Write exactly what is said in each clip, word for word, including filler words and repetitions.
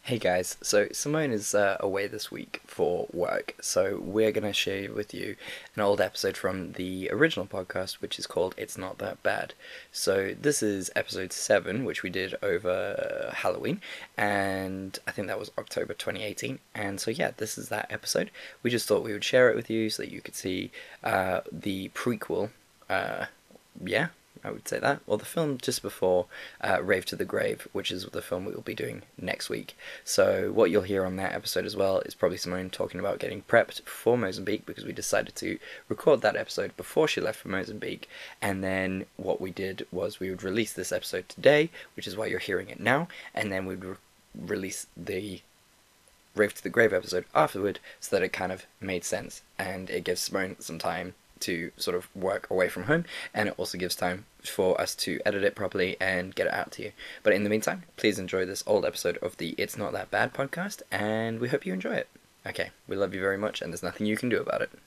Hey guys, so Simone is uh, away this week for work, so we're going to share with you an old episode from the original podcast, which is called It's Not That Bad. So this is episode seven, which we did over Halloween, and I think that was October twenty eighteen, and so yeah, this is that episode. We just thought we would share it with you so that you could see uh, the prequel, uh, yeah. I would say that. Well, the film just before uh, Rave to the Grave, which is the film we will be doing next week. So what you'll hear on that episode as well is probably Simone talking about getting prepped for Mozambique, because we decided to record that episode before she left for Mozambique. And then what we did was we would release this episode today, which is why you're hearing it now, and then we'd re- release the Rave to the Grave episode afterward, so that it kind of made sense, and it gives Simone some time to sort of work away from home, and it also gives time for us to edit it properly and get it out to you. But in the meantime, please enjoy this old episode of the It's Not That Bad podcast, and we hope you enjoy it. Okay, we love you very much, and there's nothing you can do about it.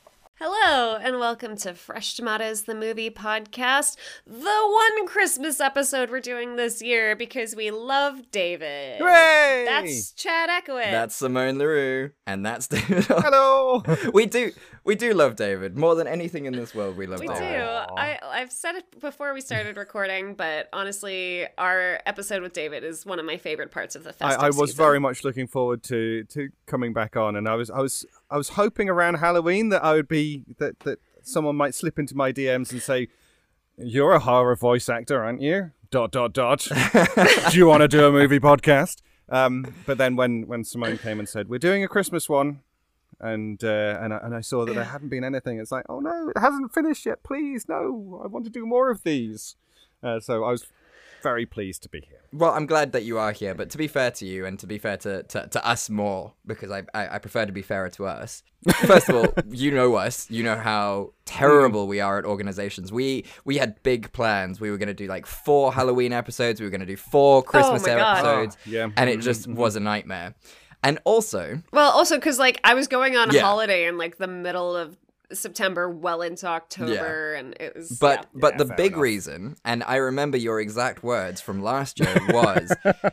Hello, and welcome to Fresh Tomatoes, the movie podcast, the one Christmas episode we're doing this year because we love David. Hooray! That's Chad Eckowitz. That's Simone LaRue, and that's David. Hello! we do, we do love David more than anything in this world. We love We David. do. I, I've said it before we started recording, but honestly, our episode with David is one of my favorite parts of the I, festive I was season. very much looking forward to, to coming back on, and I was I was I was hoping around Halloween that I would be that that someone might slip into my D Ms and say, "You're a horror voice actor, aren't you?" Dot dot dot. Do you want to do a movie podcast? Um, but then when when Simone came and said, "We're doing a Christmas one," and uh, and I, and I saw that there hadn't been anything, it's like, "Oh no, it hasn't finished yet. Please, no, I want to do more of these." Uh, so I was very pleased to be here. Well, I'm glad that you are here, but to be fair to you, and to be fair to, to, to us more, because I, I I prefer to be fairer to us. First of all, you know us. You know how terrible we are at organizations. We we had big plans. We were going to do like four Halloween episodes. We were going to do four Christmas my God. episodes. Oh, yeah. And it just was a nightmare. And also... Well, also because like I was going on a Yeah. holiday in like the middle of September, well into October, and it was. But yeah. but Yeah, the fair big enough. reason, and I remember your exact words from last year, was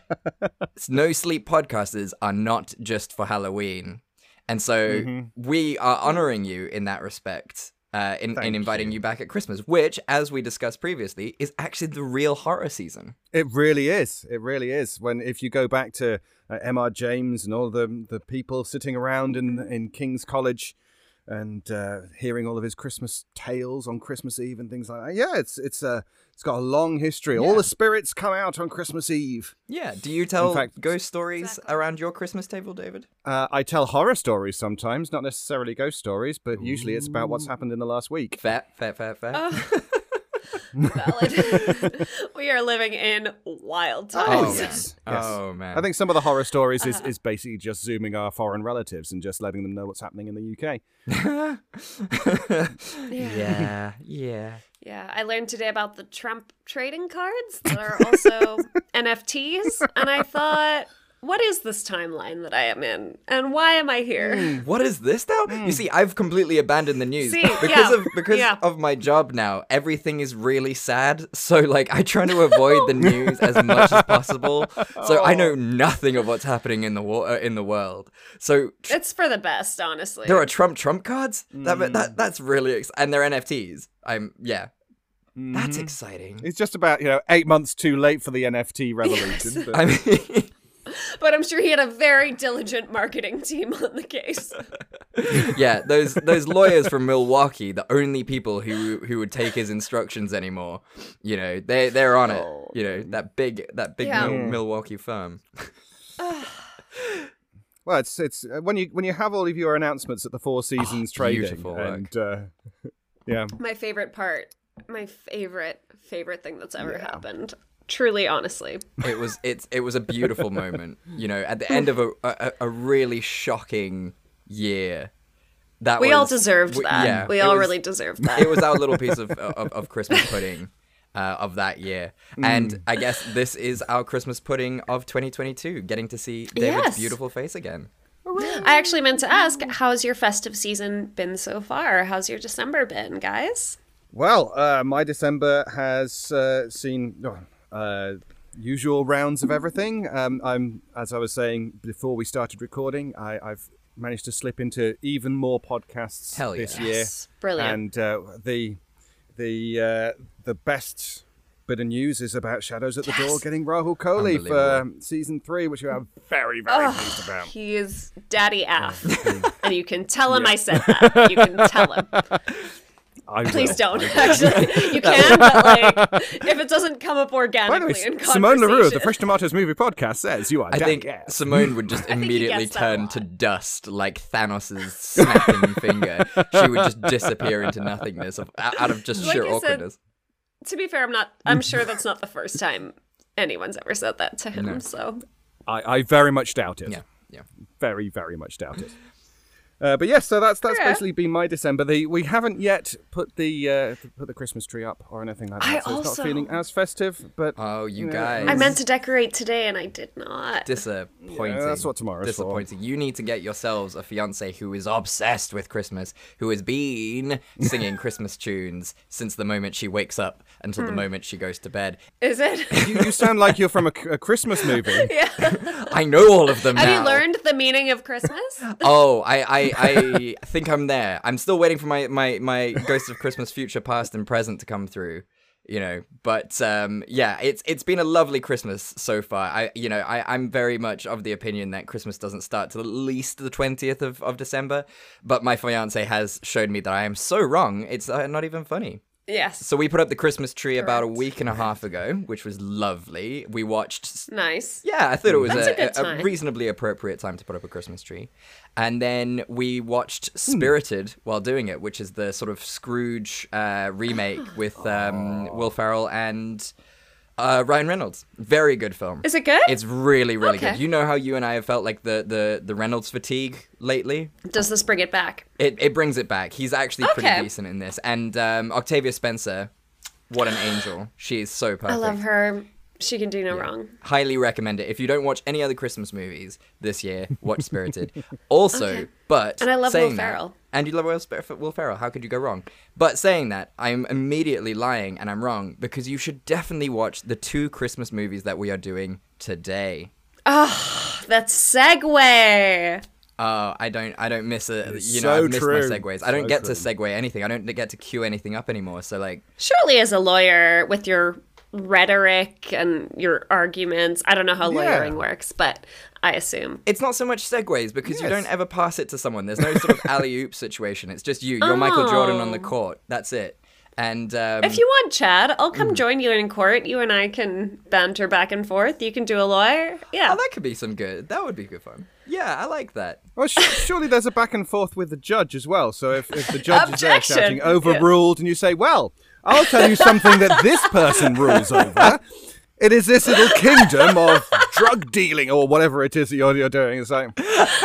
No Sleep podcasters are not just for Halloween. And so Mhm. we are honoring you in that respect, uh, in, in Thank inviting you. you back at Christmas, which, as we discussed previously, is actually the real horror season. It really is. It really is. When if you go back to uh, M R James and all the the people sitting around in in King's College and uh, hearing all of his Christmas tales on Christmas Eve and things like that. Yeah, it's it's uh, it's got a long history. All Yeah. the spirits come out on Christmas Eve. Yeah. Do you tell fact- ghost stories Exactly. around your Christmas table, David? Uh, I tell horror stories sometimes, not necessarily ghost stories, but usually it's about what's happened in the last week. Fair, fair, fair, fair. Oh. Valid. We are living in wild Oh, times. man. yes, yes. Oh, man. I think some of the horror stories is, is basically just zooming our foreign relatives and just letting them know what's happening in the U K. yeah, yeah. Yeah, I learned today about the Trump trading cards that are also N F Ts, and I thought, what is this timeline that I am in, and why am I here? What is this now? You see, I've completely abandoned the news See, because yeah, of because yeah. of my job now. Everything is really sad, so like I try to avoid the news as much as possible. So I know nothing of what's happening in the wa- uh, in the world. So tr- It's for the best, honestly. there are Trump Trump cards. That that that's really ex- and they're N F Ts. I'm yeah. That's exciting. It's just about, you know, eight months too late for the N F T revolution. but- I mean, But I'm sure he had a very diligent marketing team on the case. yeah, those those lawyers from Milwaukee, the only people who who would take his instructions anymore, you know, they they're on it. Oh. You know, that big that big Yeah. Mil- Milwaukee firm. Well, it's it's uh, when you when you have all of your announcements at the Four Seasons trading, beautiful work. and uh, yeah, My favorite part, my favorite, favorite thing that's ever Yeah. happened. Truly, honestly. It was it's it was a beautiful moment. You know, at the end of a a, a really shocking year. That We was, all deserved we- that. Yeah, we it all was- really deserved that. It was our little piece of of, of Christmas pudding. Uh, of that year. Mm. And I guess this is our Christmas pudding of twenty twenty-two, getting to see David's Yes. beautiful face again. I actually meant to ask, how's your festive season been so far? How's your December been, guys? Well, uh, my December has uh, seen uh, usual rounds of everything. Um, I'm, as I was saying before we started recording, I, I've managed to slip into even more podcasts Hell this yeah. year. Yes, brilliant. And uh, the the uh, the best bit of news is about Shadows at the Door getting Rahul Kohli for Unbelievable. season three, which we are very, very pleased about. He is Daddy Af, and you can tell him I said that. You can tell him. I will. Please don't. Actually, you can, but like, if it doesn't come up By the organically way, in Simone LaRue of the conversation- Fresh Tomatoes Movie Podcast says you are I Daddy think Af. Simone would just think he immediately gets that a turn lot. to dust like Thanos' snapping finger. She would just disappear into nothingness of, out of just Like sheer I said, awkwardness. To be fair, I'm not. I'm sure that's not the first time anyone's ever said that to him. No. So I, I very much doubt it. Yeah, yeah. Very, very much doubt it. Uh, but yes, so that's that's Yeah. basically been my December. The we haven't yet put the uh, put the Christmas tree up or anything like that, I so it's also- not feeling as festive. But Oh, you Yeah. guys. I meant to decorate today, and I did not. Disappointing. Yeah, that's what tomorrow's for. Disappointing. You need to get yourselves a fiance who is obsessed with Christmas, who has been singing Christmas tunes since the moment she wakes up until Hmm. the moment she goes to bed. Is it? you, you sound like you're from a, a Christmas movie. I know all of them Have now. you learned the meaning of Christmas? Oh, I, I, I think I'm there. I'm still waiting for my, my, my Ghost of Christmas Future Past and Present to come through, you know. But um, yeah, it's it's been a lovely Christmas so far. I you know I I'm very much of the opinion that Christmas doesn't start till at least the twentieth of, of December. But my fiance has shown me that I am so wrong. It's uh, not even funny. Yes. So we put up the Christmas tree about a Correct. week and a half ago, which was lovely. We watched Nice. yeah, I thought it was That's a a, good a, time. reasonably appropriate time to put up a Christmas tree. And then we watched Spirited while doing it, which is the sort of Scrooge uh, remake with um, Will Ferrell and uh, Ryan Reynolds. Very good film. Is it good? It's really, really Okay. good. You know how you and I have felt like the, the, the Reynolds fatigue lately? Does this bring it back? It it brings it back. He's actually pretty Okay. decent in this. And um, Octavia Spencer, what an angel. She is so perfect. I love her. She can do no wrong. Highly recommend it. If you don't watch any other Christmas movies this year, watch Spirited. Also, Okay. but And I love saying Will that- Ferrell. And you love Will, Sp- Will Ferrell. How could you go wrong? But saying that, I'm immediately lying and I'm wrong because you should definitely watch the two Christmas movies that we are doing today. That segue. Oh, I don't, I don't miss it. It's You know, so I miss true. my segues. I don't So get true. to segue anything. I don't get to cue anything up anymore. So like, Surely, as a lawyer, with your rhetoric and your arguments, I don't know how Yeah. lawyering works, but I assume. it's not so much segues because you Yes. don't ever pass it to someone. There's no sort of alley-oop situation. It's just you. You're Michael Jordan on the Oh. court. That's it. And um, If you want, Chad, I'll come Mm. join you in court. You and I can banter back and forth. You can do a lawyer. Yeah. oh, that could be some good. That would be good fun. Yeah, I like that. Well, sh- surely there's a back and forth with the judge as well. So if, if the judge is there Objection! shouting overruled, and you say, "Well, I'll tell you something that this person rules over. It is this little kingdom of drug dealing or whatever it is that you're, you're doing." It's like,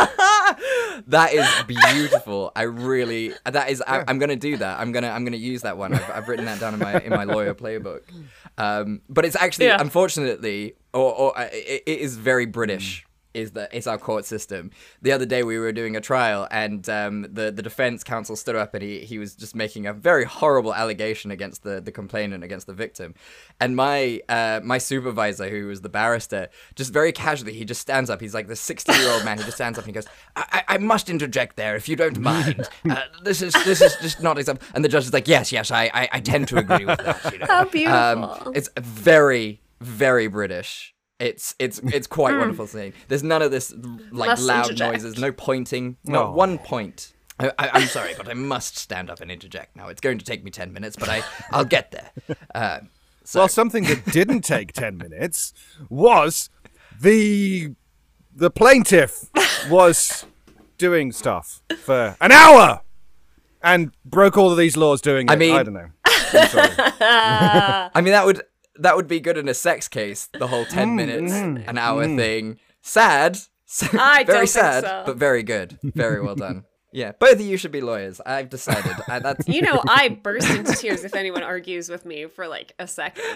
That is beautiful. I really. That is. I, I'm gonna do that. I'm gonna. I'm gonna use that one. I've, I've written that down in my in my lawyer playbook. Um, but it's actually, Yeah. unfortunately, or, or uh, it, it is very British. Is that it's our court system. The other day we were doing a trial, and um, the the defense counsel stood up, and he he was just making a very horrible allegation against the the complainant, against the victim, and my uh, my supervisor, who was the barrister, just very casually, he just stands up. He's like the sixty year old man. He just stands up and he goes, I, I, I must interject there, if you don't mind. Uh, this is this is just not acceptable. And the judge is like, yes, yes, I I, I tend to agree with that. You know? How beautiful. Um, it's very very British. It's it's it's quite wonderful seeing. There's none of this like Must loud interject. noises, no pointing, not Oh. one point. I, I, I'm sorry, but I must stand up and interject now. It's going to take me ten minutes, but I I'll get there. Uh, so well, something that didn't take ten minutes was the the plaintiff was doing stuff for an hour and broke all of these laws doing it. I mean- I don't know. I'm sorry. I mean that would that would be good in a sex case. The whole ten minutes, an hour thing. Sad, I very don't think sad, so. but very good. Very well done. Yeah, both of you should be lawyers. I've decided. I, that's You know, I burst into tears if anyone argues with me for like a second.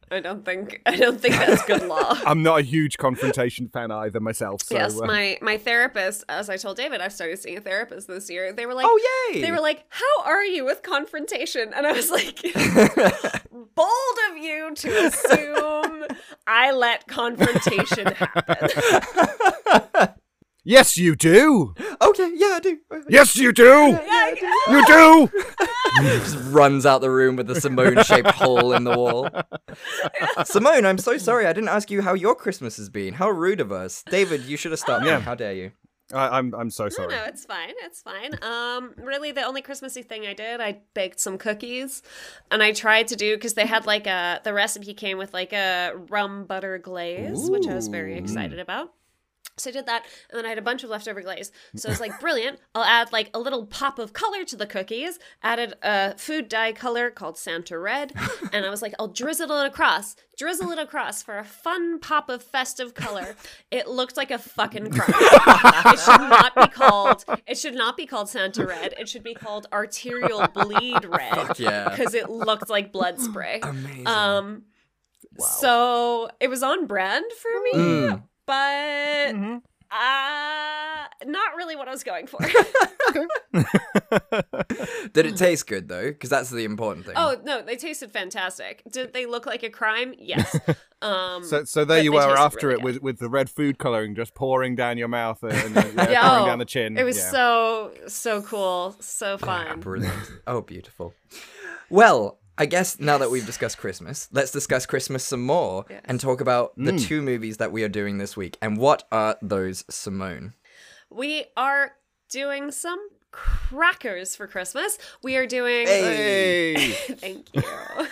I don't think I don't think that's good law. I'm not a huge confrontation fan either myself. So, yes, uh, my my therapist, as I told David, I've started seeing a therapist this year. They were like, Oh, yay! They were like, "How are you with confrontation?" And I was like, "Bold of you to assume I let confrontation happen." yes, you do. Okay, yeah, I do. Yes, you do. You do. Just runs out the room with the Simone-shaped hole in the wall. Simone, I'm so sorry. I didn't ask you how your Christmas has been. How rude of us. David, you should have stopped Yeah. me. How dare you? I, I'm I'm so No, sorry. no, it's fine. It's fine. Um, really, the only Christmassy thing I did, I baked some cookies, and I tried to do because they had like a the recipe came with like a rum butter glaze, which I was very excited about. So I did that, and then I had a bunch of leftover glaze. So I was like, brilliant. I'll add like a little pop of color to the cookies. Added a food dye color called Santa Red. And I was like, I'll drizzle it across. Drizzle it across for a fun pop of festive color. It looked like a fucking crime. It should not be called, it should not be called Santa Red. It should be called Arterial Bleed Red. Fuck yeah. Because it looked like blood spray. Amazing. Um, So it was on brand for me. Mm. But Mhm. uh not really what I was going for. Did it taste good, though? Because that's the important thing. Oh no, they tasted fantastic. Did they look like a crime? Yes. Um So, so there but you they were tasted after really it good. with, with the red food coloring just pouring down your mouth and, and uh, yeah, Yeah, pouring oh, down the chin. It was yeah. so so cool, so fun. Brilliant. Oh, beautiful. Well, I guess now that we've discussed Christmas, let's discuss Christmas some more Yes. and talk about the Mm. two movies that we are doing this week. And what are those, Simone? We are doing some crackers for Christmas. We are doing Hey. Thank you.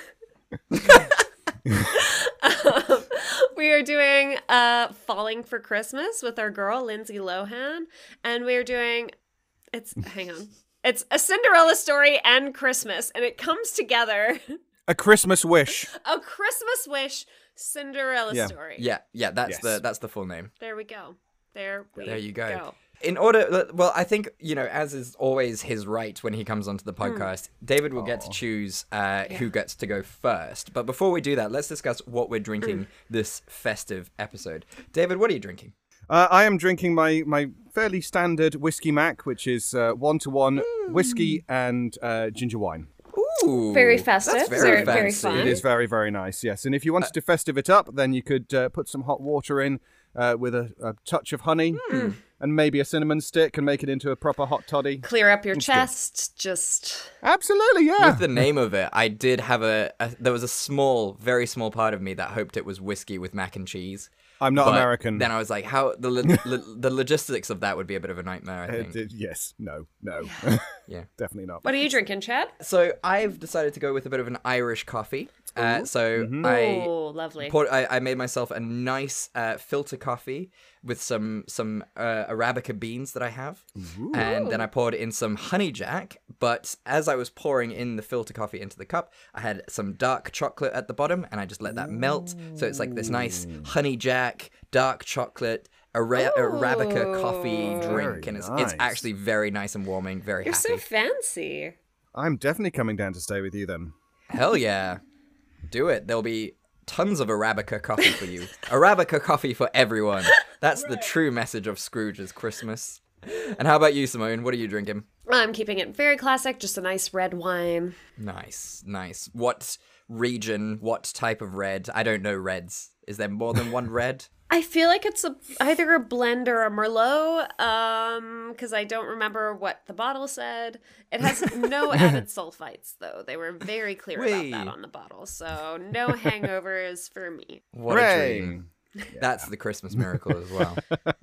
um, we are doing uh Falling for Christmas with our girl Lindsay Lohan, and we are doing it's hang on. It's A Cinderella Story and Christmas, and it comes together. A Christmas Wish. A Christmas Wish Cinderella Yeah. Story. Yeah, yeah, that's Yes. the that's the full name. There we go. There we There you go. go. In order, well, I think, you know, as is always his right when he comes onto the Hmm. podcast, David will get to choose uh, who gets to go first. But before we do that, let's discuss what we're drinking this festive episode. David, what are you drinking? Uh, I am drinking my, my fairly standard whiskey mac, which is uh, one-to-one whiskey and uh, ginger wine. Ooh, Very festive, That's very, very- very fancy. fun. It is very, very nice, yes. And if you wanted to festive it up, then you could uh, put some hot water in uh, with a, a touch of honey and maybe a cinnamon stick and make it into a proper hot toddy. Clear up your chest. Just Absolutely, yeah. With the name of it, I did have a, a. There was a small, very small part of me that hoped it was whiskey with mac and cheese. I'm not But American. Then I was like, how the lo- lo- the logistics of that would be a bit of a nightmare, I Uh, think. d- yes, no, no. Yeah. Definitely not. what are you drinking, Chad? So I've decided to go with a bit of an Irish coffee. Uh, so I Oh, lovely. poured, I, I made myself a nice uh, filter coffee with some some uh, Arabica beans that I have, and then I poured in some honey jack. But as I was pouring in the filter coffee into the cup, I had some dark chocolate at the bottom, and I just let that melt. So it's like this nice honey jack, dark chocolate. Ara- Arabica coffee drink, Very and it's nice. it's actually very nice and warming. Very You're happy. so fancy. I'm definitely coming down to stay with you then. Hell yeah. Do it. There'll be tons of Arabica coffee for you. Arabica coffee for everyone. That's the true message of Scrooge's Christmas. And how about you, Simone? What are you drinking? I'm keeping it very classic, just a nice red wine. Nice, nice. What region, what type of red? I don't know reds. Is there more than one red? I feel like it's a either a blend or a Merlot, um, because I don't remember what the bottle said. It has no added sulfites, though. They were very clear Whee. about that on the bottle, so no hangovers for me. What a Hooray. dream. That's the Christmas miracle as well.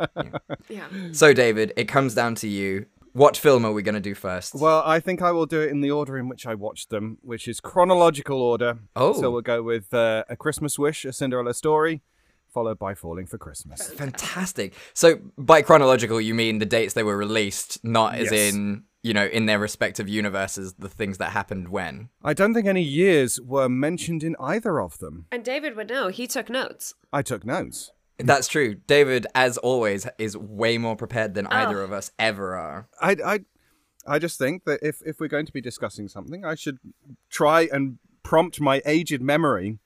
Yeah. So, David, it comes down to you. What film are we going to do first? Well, I think I will do it in the order in which I watched them, which is chronological order. Oh. So we'll go with uh, A Christmas Wish, A Cinderella Story, followed by Falling for Christmas. Fantastic. So, by chronological, you mean the dates they were released, not as Yes. in, you know, in their respective universes, the things that happened when. I don't think any years were mentioned in either of them. And David would know. He took notes. I took notes. That's true. David, as always, is way more prepared than either of us ever are. I, I, I just think that if, if we're going to be discussing something, I should try and prompt my aged memory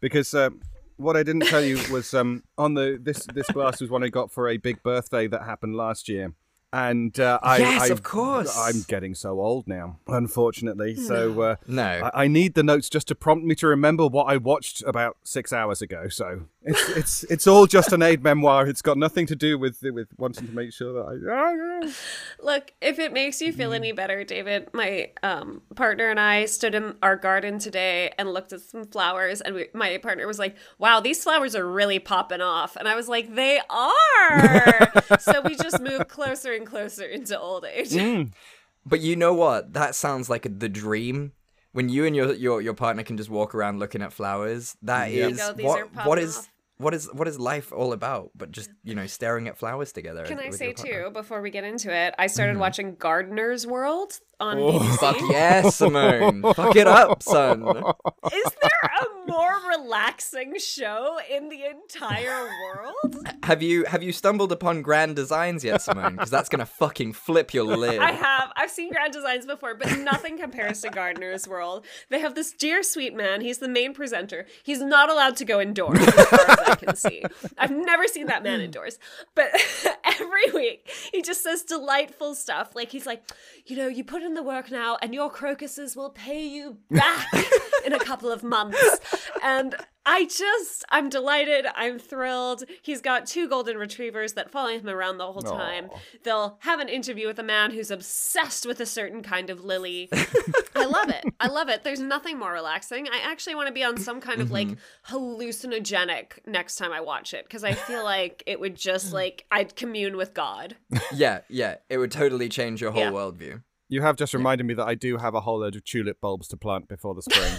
because uh, what I didn't tell you was um, on the this this glass was one I got for a big birthday that happened last year. And uh, I, Yes, I, of course. I'm getting so old now, unfortunately. So uh, No. I, I need the notes just to prompt me to remember what I watched about six hours ago. So it's it's it's all just an aid memoir. It's got nothing to do with with wanting to make sure that I. Look, if it makes you feel any better, David, my um, partner and I stood in our garden today and looked at some flowers, and we, my partner was like, "Wow, these flowers are really popping off," and I was like, "They are." So we just moved closer and closer into old age. Mm. But you know what? That sounds like the dream. When you and your your, your partner can just walk around looking at flowers, that Yep. is Go, these what are popping what is off. what is what is life all about? But just, you know, staring at flowers together. Can I with say your partner. too, before we get into it, I started watching Gardener's World on Oh. B B C. Fuck yes, Simone. Fuck it up, son. Is there a more relaxing show in the entire world? Have you have you stumbled upon Grand Designs yet, Simone? Because that's gonna fucking flip your lid. I have. I've seen Grand Designs before, but nothing compares to Gardener's World. They have this dear sweet man. He's the main presenter. He's not allowed to go indoors, as far as I can see. I've never seen that man indoors. But every week, he just says delightful stuff. Like, he's like, you know, you put in the work now, and your crocuses will pay you back in a couple of months. And I just, I'm delighted. I'm thrilled. He's got two golden retrievers that follow him around the whole time. Aw. They'll have an interview with a man who's obsessed with a certain kind of lily. I love it. I love it. There's nothing more relaxing. I actually want to be on some kind of like hallucinogenic next time I watch it, because I feel like it would just like, I'd commune with God. Yeah, yeah. It would totally change your whole Yeah. worldview. You have just reminded me that I do have a whole load of tulip bulbs to plant before the spring.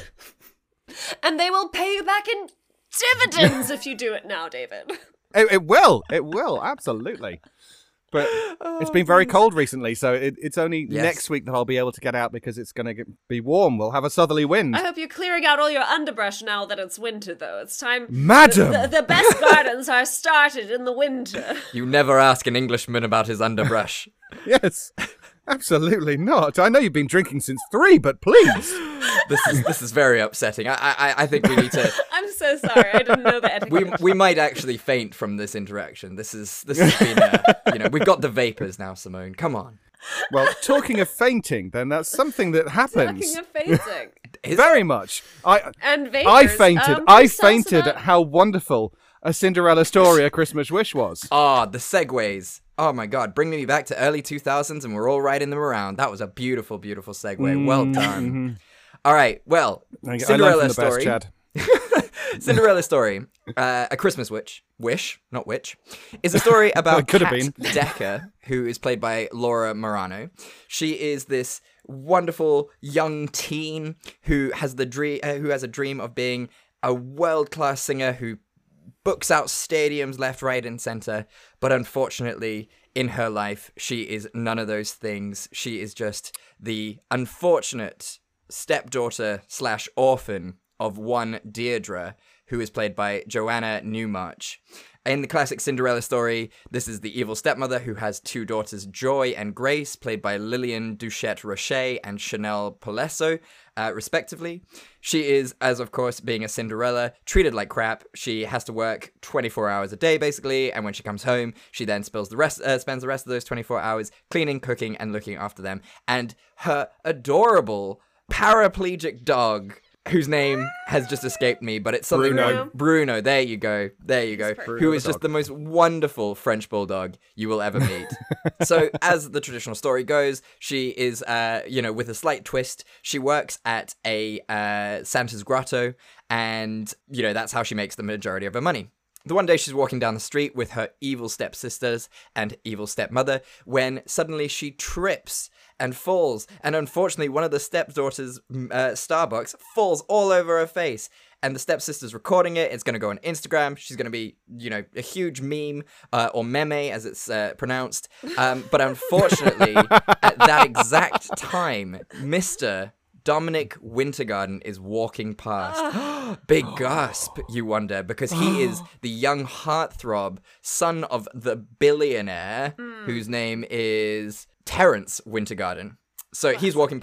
And they will pay you back in dividends if you do it now, David. it, it will. It will. Absolutely. But it's been very cold recently, so it, it's only Yes. next week that I'll be able to get out because it's going to be warm. We'll have a southerly wind. I hope you're clearing out all your underbrush now that it's winter, though. It's time. Madam! The, the, the best gardens are started in the winter. You never ask an Englishman about his underbrush. Yes. Absolutely not. I know you've been drinking since three, but please. This is this is very upsetting. I I, I think we need to. I'm so sorry. I didn't know the etiquette. We we might actually faint from this interaction. This is this has been a, you know, we've got the vapors now, Simone. Come on. Well, talking of fainting, then that's something that happens. Talking of fainting. Is Very much. I And vapors. I fainted. Um, I please tell us fainted about- at how wonderful A Cinderella Story, A Christmas Wish was. Ah, the segues. Oh my god, bringing me back to early two thousands and we're all riding them around. That was a beautiful, beautiful segue. Well done. All right, well, I, I learned Cinderella from the story. best, Chad. Cinderella story, uh, A Christmas Witch, Wish, not Witch, is a story about It could have Kat been. Decker, who is played by Laura Marano. She is this wonderful young teen who has the dream, uh, who has a dream of being a world-class singer who books out stadiums left, right, and center. But unfortunately, in her life, she is none of those things. She is just the unfortunate stepdaughter slash orphan of one Deirdre, who is played by Joanna Newmarch. In the classic Cinderella story, this is the evil stepmother who has two daughters, Joy and Grace, played by Lillian Duchette Roche and Chanel Polesso, uh, respectively. She is, as of course, being a Cinderella, treated like crap. She has to work twenty-four hours a day, basically, and when she comes home, she then spends the rest, uh, spends the rest of those twenty-four hours cleaning, cooking, and looking after them. And her adorable paraplegic dog, whose name has just escaped me, but it's something Bruno. like Bruno. There you go. There you go. perfect. Who is just the most wonderful French bulldog you will ever meet. So, as the traditional story goes, she is, uh, you know, with a slight twist, she works at a uh, Santa's grotto, and, you know, that's how she makes the majority of her money. The one day she's walking down the street with her evil stepsisters and evil stepmother when suddenly she trips and falls. And unfortunately, one of the stepdaughters, uh, Starbucks, falls all over her face. And the stepsister's recording it. It's going to go on Instagram. She's going to be, you know, a huge meme, uh, or meme as it's uh, pronounced. Um, but unfortunately, at that exact time, Mister Dominic Wintergarden is walking past. Big gasp, you wonder, because he is the young heartthrob, son of the billionaire, whose name is Terence Wintergarden. So he's walking past,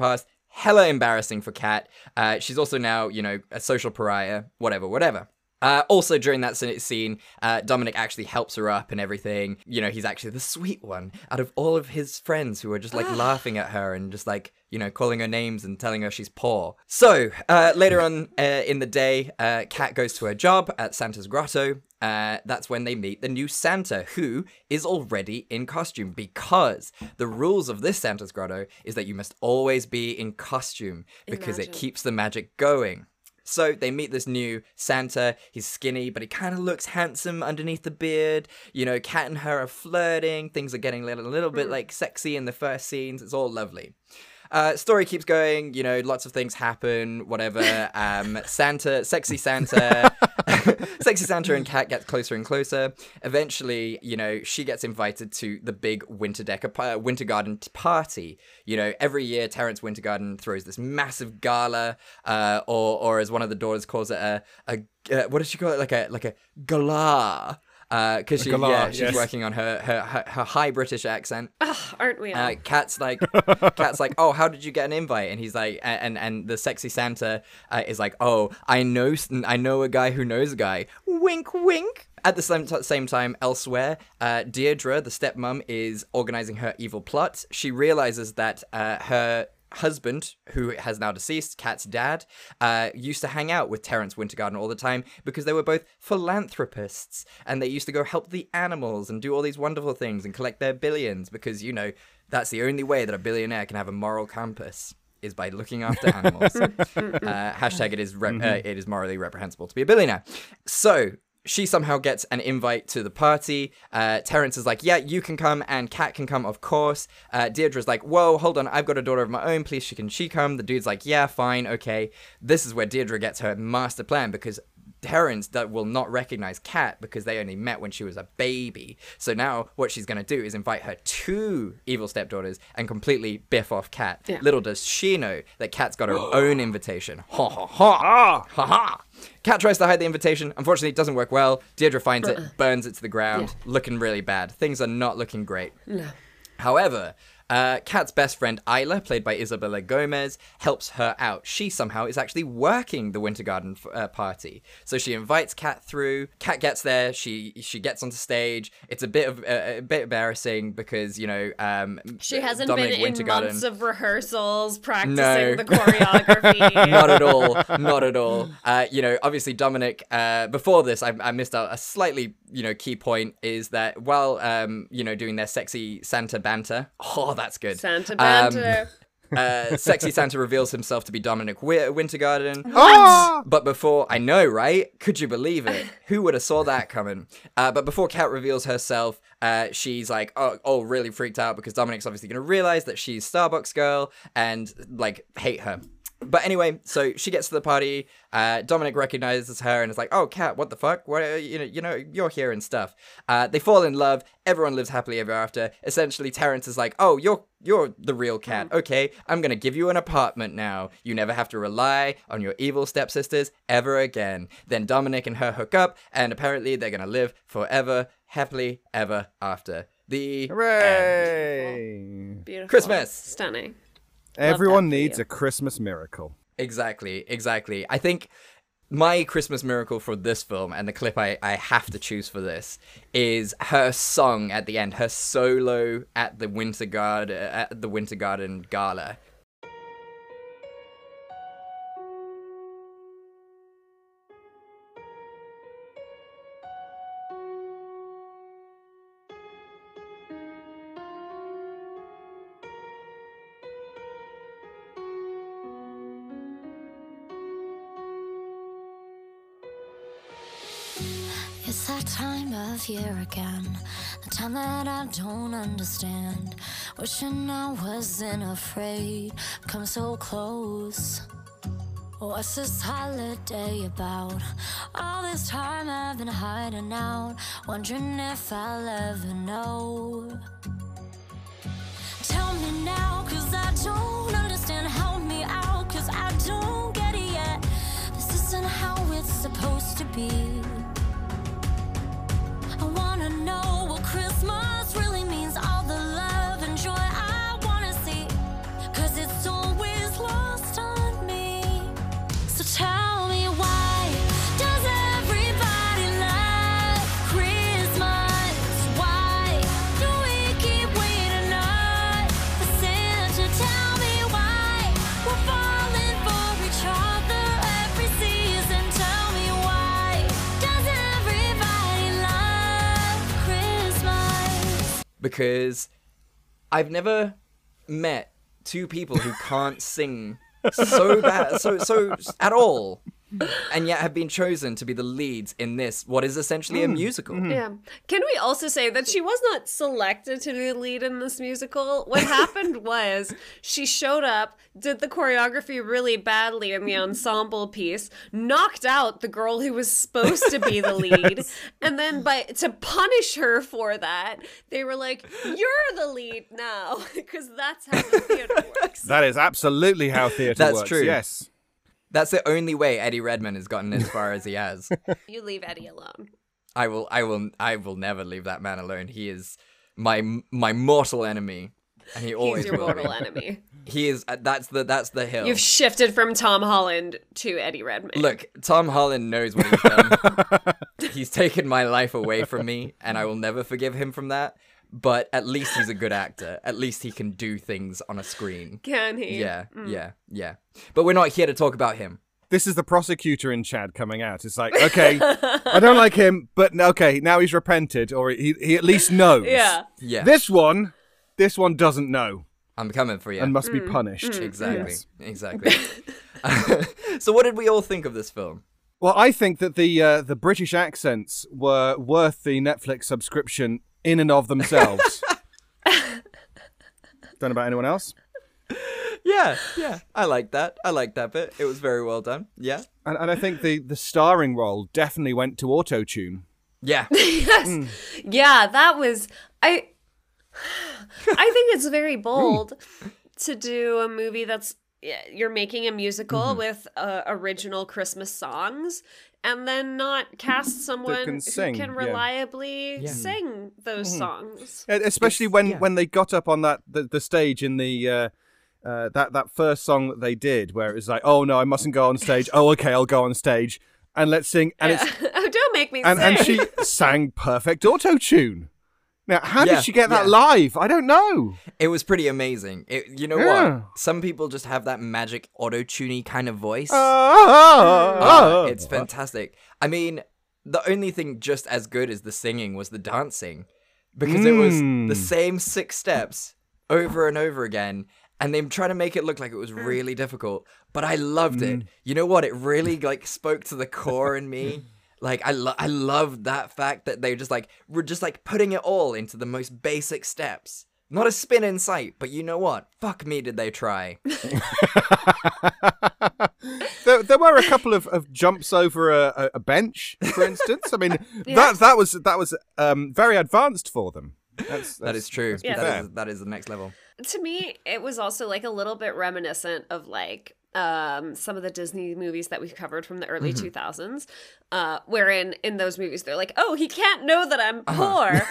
hella embarrassing for Kat. Uh, she's also now, you know, a social pariah, whatever, whatever. Uh, also, during that scene, uh, Dominic actually helps her up and everything. You know, he's actually the sweet one out of all of his friends who are just, like, laughing at her and just, like, you know, calling her names and telling her she's poor. So, uh, later on uh, in the day, uh, Kat goes to her job at Santa's Grotto. Uh, that's when they meet the new Santa, who is already in costume, because the rules of this Santa's Grotto is that you must always be in costume because Imagine. it keeps the magic going. So they meet this new Santa. He's skinny, but he kind of looks handsome underneath the beard. You know, Kat and her are flirting. Things are getting a little, a little bit like sexy in the first scenes. It's all lovely. Uh, story keeps going, you know, lots of things happen, whatever. Um, Santa, sexy Santa, sexy Santa and Kat get closer and closer. Eventually, you know, she gets invited to the big Winter Decker, uh, Winter Garden party. You know, every year Terence Wintergarden throws this massive gala, uh, or or as one of the daughters calls it, a, a uh, what does she call it? Like a like a gala. Because uh, she, Galah, yeah, she's yes. working on her, her her her high British accent. Ugh, aren't we all? Uh, Kat's like, Kat's like, oh, how did you get an invite? And he's like, and and the sexy Santa uh, is like, oh, I know, I know a guy who knows a guy. Wink, wink. At the same, t- same time, elsewhere, uh, Deirdre, the stepmom, is organizing her evil plot. She realizes that uh, her husband, who has now deceased, Kat's dad, uh, used to hang out with Terence Wintergarden all the time because they were both philanthropists and they used to go help the animals and do all these wonderful things and collect their billions because, you know, that's the only way that a billionaire can have a moral compass is by looking after animals. uh, hashtag it is rep- mm-hmm. uh, it is morally reprehensible to be a billionaire. So she somehow gets an invite to the party. Uh, Terence is like, yeah, you can come, and Kat can come, of course. Uh, Deirdre's like, whoa, hold on, I've got a daughter of my own, please, she can she come? The dude's like, yeah, fine, okay. This is where Deirdre gets her master plan, because Terence that will not recognize Kat because they only met when she was a baby. So now what she's going to do is invite her two evil stepdaughters and completely biff off Kat. Yeah. Little does she know that Kat's got her own invitation. Ha ha ha. Ha ha. Kat tries to hide the invitation. Unfortunately, it doesn't work well. Deirdre finds Uh-uh. it, burns it to the ground, Yeah. looking really bad. Things are not looking great. No. However, uh, Kat's best friend Isla, played by Isabella Gomez, helps her out. She somehow is actually working the Winter Garden uh, party. So she invites Kat through. Kat gets there. She she gets onto stage. It's a bit of uh, a bit embarrassing because, you know, um, She hasn't Dominic been in Wintergarden, months of rehearsals, practicing No. the choreography. not at all, not at all. Uh, you know, obviously Dominic, uh, before this, I, I missed out a slightly, you know, key point is that while, um, you know, doing their sexy Santa banter, oh, that's good. Santa Um, banter. uh, sexy Santa reveals himself to be Dominic Wi- Wintergarden. Ah! But before, I know, right? Could you believe it? Who would have saw that coming? Uh, but before Kat reveals herself, uh, she's like, oh, oh, really freaked out because Dominic's obviously going to realize that she's Starbucks girl and, like, hate her. But anyway, so she gets to the party. Uh, Dominic recognizes her and is like, "Oh, Kat, what the fuck? What are, you know, you know, you're here and stuff." Uh, they fall in love. Everyone lives happily ever after. Essentially, Terence is like, "Oh, you're you're the real Kat. Okay, I'm gonna give you an apartment now. You never have to rely on your evil stepsisters ever again." Then Dominic and her hook up, and apparently they're gonna live forever, happily ever after. The end. Hooray! Beautiful. Christmas. Stunning. Everyone that for needs you. a Christmas miracle. Exactly, exactly. I think my Christmas miracle for this film, and the clip I, I have to choose for this, is her song at the end, her solo at the Winter Garden, at the Winter Garden Gala. It's that time of year again, the time that I don't understand. Wishing I wasn't afraid, come so close. What's this holiday about? All this time I've been hiding out, wondering if I'll ever know. Tell me now, cause I don't understand. Help me out, cause I don't get it yet. This isn't how it's supposed to be. I wanna know what Christmas really means, all the love and joy I wanna see. Cause it's always love. because I've never met two people who can't sing so bad, so so at all, and yet have been chosen to be the leads in this, what is essentially a musical. Yeah. Can we also say that she was not selected to be the lead in this musical? What happened was she showed up, did the choreography really badly in the ensemble piece, knocked out the girl who was supposed to be the lead, yes. and then by to punish her for that, they were like, "You're the lead now," because that's how the theater works. That is absolutely how theater That's works. true. Yes. That's the only way Eddie Redmayne has gotten as far as he has. You leave Eddie alone. I will, I will, I will never leave that man alone. He is my my mortal enemy, and he always He's your will mortal be. enemy. He is. Uh, that's the that's the hill. You've shifted from Tom Holland to Eddie Redmayne. Look, Tom Holland knows what he's done. He's taken my life away from me, and I will never forgive him from that. But at least he's a good actor. At least he can do things on a screen. Can he? Yeah, mm. yeah, yeah. But we're not here to talk about him. This is the prosecutor in Chad coming out. It's like, okay, I don't like him, but okay, now he's repented, or he he at least knows. Yeah. Yeah. This one, this one doesn't know. I'm coming for you. And must Mm. be punished. Mm. Exactly. Yes. Exactly. So what did we all think of this film? Well, I think that the uh, the British accents were worth the Netflix subscription in and of themselves. Don't know about anyone else. Yeah, yeah. I like that. I like that bit. It was very well done. Yeah. And, and I think the, the starring role definitely went to auto-tune. Yeah. Yes. Mm. Yeah, that was I I think it's very bold to do a movie that's you're making a musical Mm-hmm. with uh, original Christmas songs and then not cast someone can sing, who can yeah. reliably Yeah. sing those Mm-hmm. songs. Especially It's- when, yeah. when they got up on that the, the stage in the uh, uh, that that first song that they did, where it was like, oh no, I mustn't go on stage. Oh, okay, I'll go on stage and let's sing. And Yeah. it's Oh, don't make me and, sing. and she sang perfect auto-tune. Now, how Yeah, did she get that yeah. live? I don't know. It was pretty amazing. It, you know Yeah. what? Some people just have that magic auto-tuney kind of voice. Ah, Uh, it's fantastic. I mean, the only thing just as good as the singing was the dancing. Because it was Mm. the same six steps over and over again. And they trying to make it look like it was really difficult. But I loved it. You know what? It really like spoke to the core in me. Like, I, lo- I loved that fact that they just like, were just like putting it all into the most basic steps. Not a spin in sight, but you know what? Fuck me, did they try. there, there were a couple of, of jumps over a, a bench, for instance. I mean, Yeah. that that was that was um, very advanced for them. That's, That that's- is true. let's be Yeah. That fair. is, that is the next level. To me, it was also like a little bit reminiscent of like um some of the Disney movies that we've covered from the early two thousands, uh wherein in those movies they're like, oh, he can't know that I'm poor.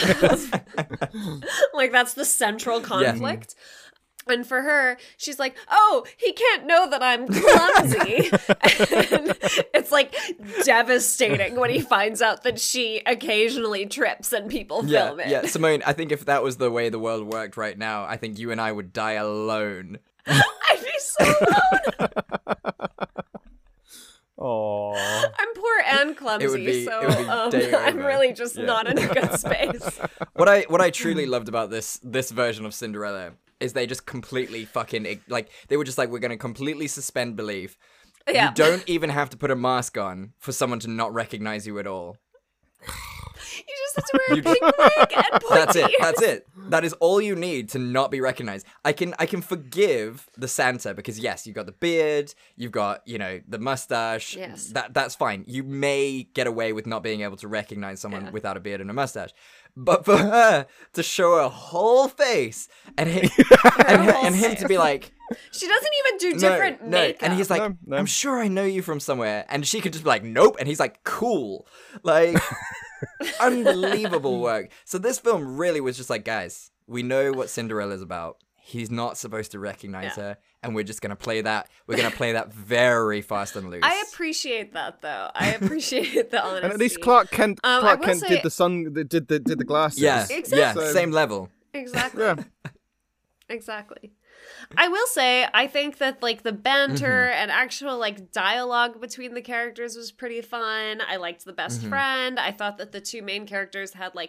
Like that's the central conflict. And for her, she's like, oh, he can't know that I'm clumsy. And it's like devastating when he finds out that she occasionally trips and people Yeah, film it. yeah. Simone, I think if that was the way the world worked right now, I think you and I would die alone. I'd be so alone. Aw. I'm poor and clumsy, It would be- so it would be um, day I'm over. really just Yeah. not in a good space. What I what I truly loved about this this version of Cinderella is they just completely fucking like they were just like, we're gonna completely suspend belief. Yeah. You don't even have to put a mask on for someone to not recognize you at all. You just have to wear a You- pink wig and pointy That's it. ears. That's it. That is all you need to not be recognized. I can I can forgive the Santa because yes, you've got the beard, you've got, you know, the mustache. Yes. That that's fine. You may get away with not being able to recognize someone Yeah. without a beard and a mustache. But for her to show a whole face and him, and, whole and him to be like, She doesn't even do no, different no. makeup. And he's like, No, no. I'm sure I know you from somewhere. And she could just be like, nope. And he's like, cool. Like, unbelievable work. So this film really was just like, guys, we know what Cinderella's about. He's not supposed to recognize Yeah. her. And we're just going to play that. We're going to play that very fast and loose. I appreciate that, though. I appreciate the honesty. And at least Clark Kent, Um, I Clark will Kent say- did the sun, did the did the glasses. yeah, Exactly. yeah, So- same level. Exactly. Yeah. Exactly. I will say, I think that like the banter Mm-hmm. and actual like dialogue between the characters was pretty fun. I liked the best Mm-hmm. friend. I thought that the two main characters had like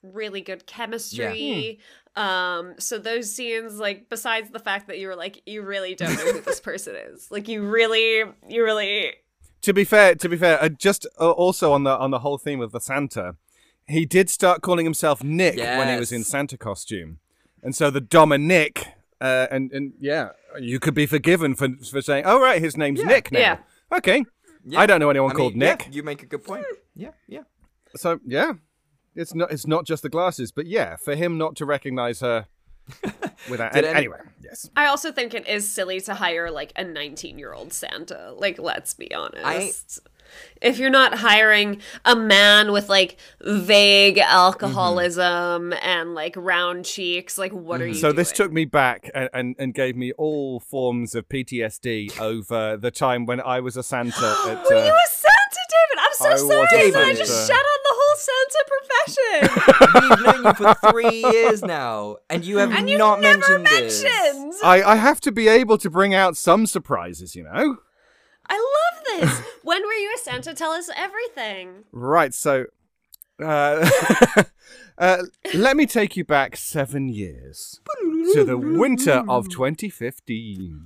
really good chemistry. Um, so those scenes, like, besides the fact that you were like, you really don't know who this person is. Like, you really, you really. To be fair, to be fair, uh, just uh, also on the on the whole theme of the Santa, he did start calling himself Nick when he was in Yes. Santa costume, and so the Dominic, uh, and and yeah, you could be forgiven for for saying, oh right, his name's Nick now. Yeah. Okay, Yeah. I don't know anyone I called mean, yeah, Nick, you make a good point. Yeah, yeah. so yeah, it's not it's not just the glasses, but yeah, for him not to recognize her without Did an- any- anyway, yes. I also think it is silly to hire like a nineteen-year-old Santa. Like, let's be honest. If you're not hiring a man with like vague alcoholism and like round cheeks, like what are you So doing? this took me back and, and, and gave me all forms of P T S D over the time when I was a Santa at. Were uh, you a Santa, David? I'm so I sorry was that I a just Santa. shut on the whole Santa profession. We've known you for three years now, and you have and you not never mentioned this. mentioned. I, I have to be able to bring out some surprises, you know? I love this. When were you a Santa? Tell us everything. Right, so. Uh, uh, let me take you back seven years to the winter of twenty fifteen.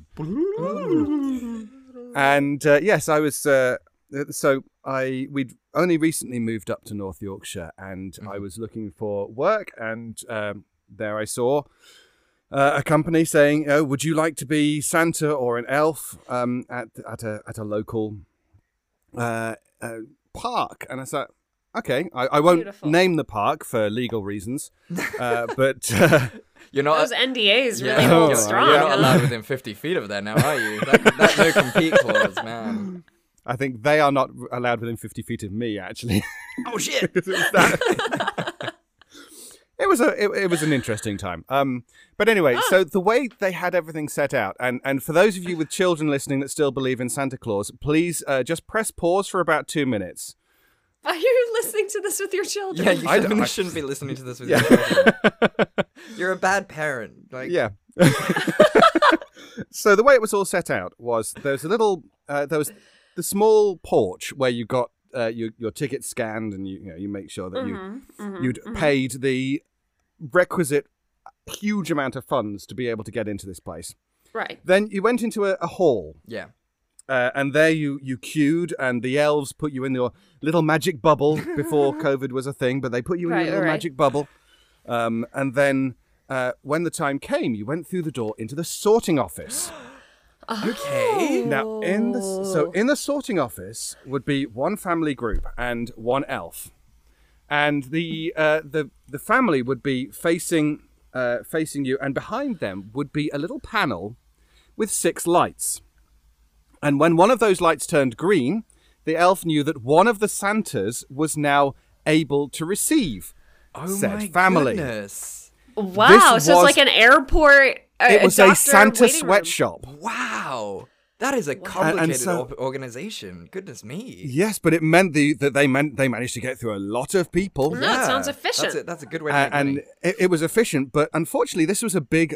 And uh, yes, I was. Uh, so I we'd only recently moved up to North Yorkshire, and I was looking for work, and um, there I saw uh, a company saying, "Oh, would you like to be Santa or an elf um, at at a at a local uh, uh, park?" And I said, "Okay, I, I won't Beautiful. name the park for legal reasons, uh, but." Uh, You're not. Those N D As really Yeah, hold you're- strong. You're huh? not allowed within fifty feet of there now, are you? That, that no compete clause, man. I think they are not allowed within fifty feet of me, actually. Oh shit! It was that- it was a it, it was an interesting time. Um, but anyway, so the way they had everything set out, and and for those of you with children listening that still believe in Santa Claus, please uh, just press pause for about two minutes. Are you listening to this with your children? Yeah, you I don't- definitely I- shouldn't be listening to this with your children. You're a bad parent. Like, Yeah. So the way it was all set out was there was a little uh, there was the small porch where you got uh, your your ticket scanned, and you you know you make sure that you you'd paid the requisite huge amount of funds to be able to get into this place. Right. Then you went into a, a hall, yeah. uh, and there you you queued, and the elves put you in your little magic bubble before COVID was a thing, but they put you in Right, your little right. magic bubble, um, and then uh, when the time came, you went through the door into the sorting office. Okay. Now, in the so in the sorting office would be one family group and one elf, and the uh, the the family would be facing uh, facing you, and behind them would be a little panel with six lights. And when one of those lights turned green, the elf knew that one of the Santas was now able to receive Oh said my family. goodness. Wow. This So it's was- like an airport. Uh, It was a doctor Santa waiting room. sweatshop. Wow. That is a And- and complicated so- or- organization. Goodness me. Yes, but it meant the that they meant they managed to get through a lot of people. No, it sounds efficient. That's a, that's a good way to Uh, make and money. it, it was efficient, but unfortunately, this was a big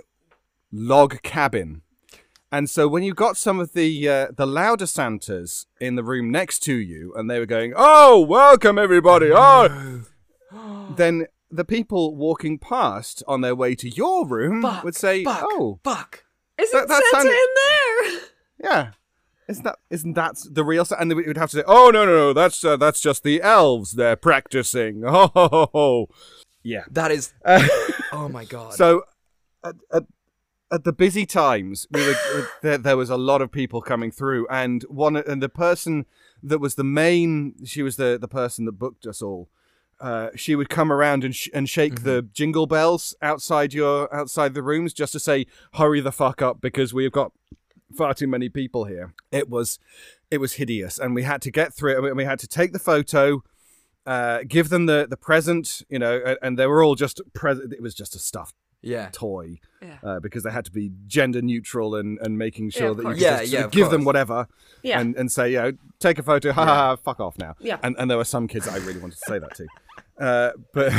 log cabin, and so when you got some of the uh, the louder Santas in the room next to you, and they were going, "Oh, welcome everybody!" Oh, then the people walking past on their way to your room Fuck, would say, fuck, "Oh, fuck. Isn't That- that Santa sounded- in there? yeah." Isn't that isn't that the real? Sa-? And they would have to say, "Oh no no no, that's uh, that's just the elves. They're practicing." Oh, ho, ho, ho. Yeah. That is. Uh, Oh my god. So, at, at, at the busy times, we were, there, there was a lot of people coming through, and one and the person that was the main, she was the, the person that booked us all. Uh, she would come around and sh- and shake the jingle bells outside your outside the rooms just to say, "Hurry the fuck up," because we've got far too many people here. It was, it was hideous, and we had to get through it. And we had to take the photo. Uh, give them the, the present, you know, and, and they were all just present. It was just a stuffed yeah. toy, Yeah. uh, because they had to be gender neutral and, and making sure of that you course. could Yeah, just yeah, sort of of give them course. whatever, Yeah. and, and say, you know, take a photo, ha ha, ha, fuck off now. Yeah. And and there were some kids that I really wanted to say that to, uh, but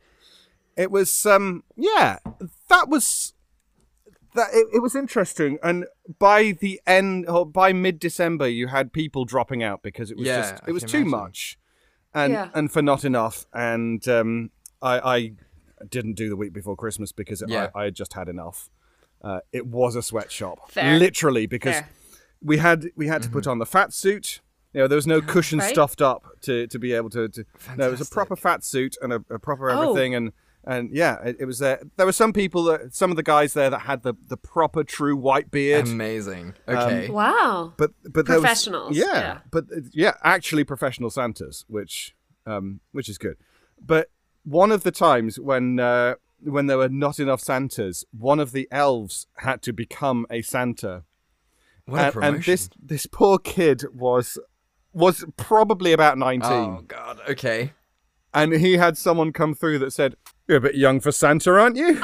it was um yeah, that was. That it, it was interesting, and by the end, or by mid-December, you had people dropping out because it was Yeah, just I it was can too imagine. much, and Yeah. and for not enough, and um I, I didn't do the week before Christmas because Yeah. I, I had just had enough. Uh, it was a sweatshop, Fair. literally, because Fair. we had we had to put on the fat suit. You know, there was no cushion Right. stuffed up to, to be able to. to no, it was a proper fat suit and a, a proper Oh. everything, and and yeah, it, it was there. There were some people that some of the guys there that had the, the proper true white beard. Amazing. Um, Okay. Wow. But but there was- Professionals, yeah, yeah. but uh, yeah, actually professional Santas, which um which is good. But one of the times when uh, when there were not enough Santas, one of the elves had to become a Santa, what a and, promotion. and this this poor kid was was probably about nineteen, Oh God. Okay. and he had someone come through that said, "You're a bit young for Santa, aren't you?"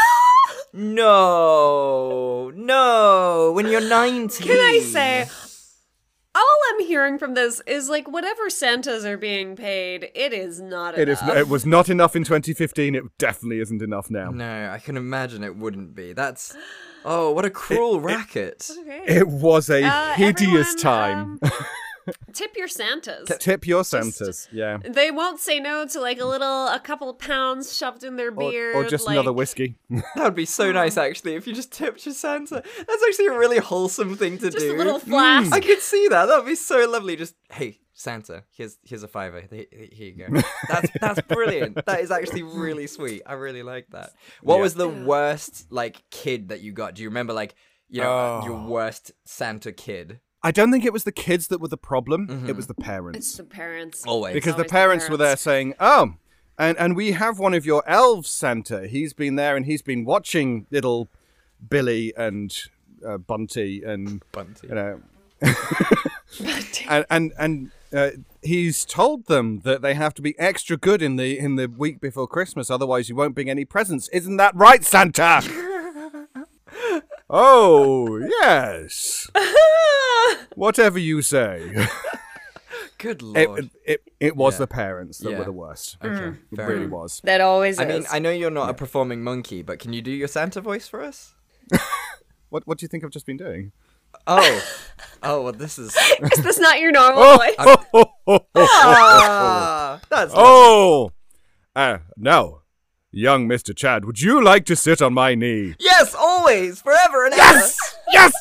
No, no. When you're nineteen. Can I say, all I'm hearing from this is like whatever Santas are being paid, it is not It is. enough. It was not enough in twenty fifteen. It definitely isn't enough now. No, I can imagine it wouldn't be. That's. Oh, what a cruel racket. Okay. It was a Uh, hideous everyone, time. um, tip your Santas. Tip your Santas, yeah. They won't say no to like a little, a couple pounds shoved in their Or, beard. or just like, another whiskey. That would be so nice, actually, if you just tipped your Santa. That's actually a really wholesome thing to Just do. a little flask. I could see that. That would be so lovely. Just, hey, Santa, here's here's a fiver. Here here you go. That's that's brilliant. That is actually really sweet. I really like that. What Yeah. was the worst like kid that you got? Do you remember like you know uh, Oh. your worst Santa kid? I don't think it was the kids that were the problem. Mm-hmm. It was the parents. It's the parents. Always. Because the always the parents were there parents. saying, oh, and, and we have one of your elves, Santa. He's been there and he's been watching little Billy and uh, Bunty and, Bunty. you know, and and, and uh, he's told them that they have to be extra good in the in the week before Christmas, otherwise you won't bring any presents. Isn't that right, Santa? Oh, yes. Whatever you say. Good It, lord. it, it was Yeah. the parents that Yeah. were the worst. Okay. It fair really enough. was. That always I is. mean, I know you're not a performing monkey, but can you do your Santa voice for us? What What do you think I've just been doing? Oh, oh, well, this is. Is this not your normal Oh, voice? oh, oh, oh, oh, Ah, that's. oh. Uh, now, young Mister Chad, would you like to sit on my knee? Yes, always, forever and Yes! Yes!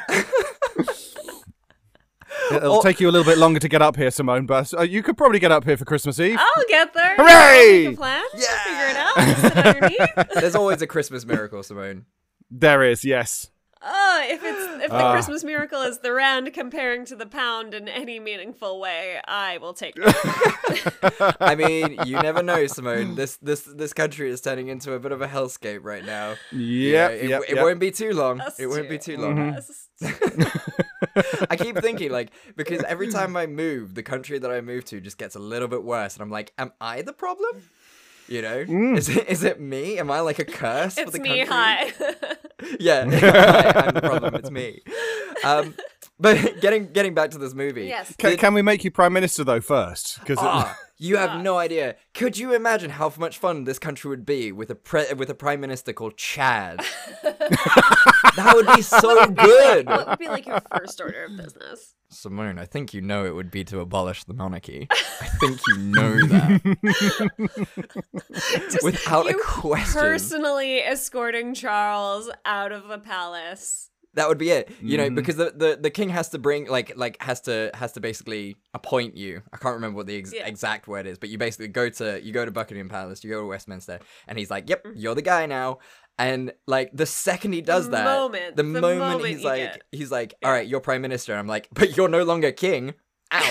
It'll Oh. take you a little bit longer to get up here, Simone, but uh, you could probably get up here for Christmas Eve. I'll get there. Hooray! I'll make a plan. Yeah! Figure it out. Sit on your knee. ever. There's always a Christmas miracle, Simone. There is, yes. Oh, if it's if the Ah. Christmas miracle is the rand comparing to the pound in any meaningful way, I will take it. I mean, you never know, Simone. This this this country is turning into a bit of a hellscape right now. Yeah, it, yep, it yep. won't be too long. Us it won't too. be too long. Us. I keep thinking, like, because every time I move, the country that I move to just gets a little bit worse, and I'm like, am I the problem? You know, is it is it me? Am I like a curse for It's the me. country? Hi. Yeah, I, I'm the problem. It's me. Um, but getting getting back to this movie. Yes. Can, did- can we make you Prime Minister, though, first? Because Ah, you have no idea. Could you imagine how much fun this country would be with a pre- with a prime minister called Chad? That would be so good. What would be like your first order of business? Simone, I think you know it would be to abolish the monarchy. I think you know that. Just Without a you question. personally escorting Charles out of the palace. That would be it. You know, because the, the, the king has to bring like like has to has to basically appoint you. I can't remember what the ex- Yeah. exact word is, but you basically go to you go to Buckingham Palace, you go to Westminster, and he's like, "Yep, you're the guy now." And like the second he does The that, moment- the, the moment, moment he's you like, get- he's like, "All right, you're prime minister." And I'm like, "But you're no longer king." Out.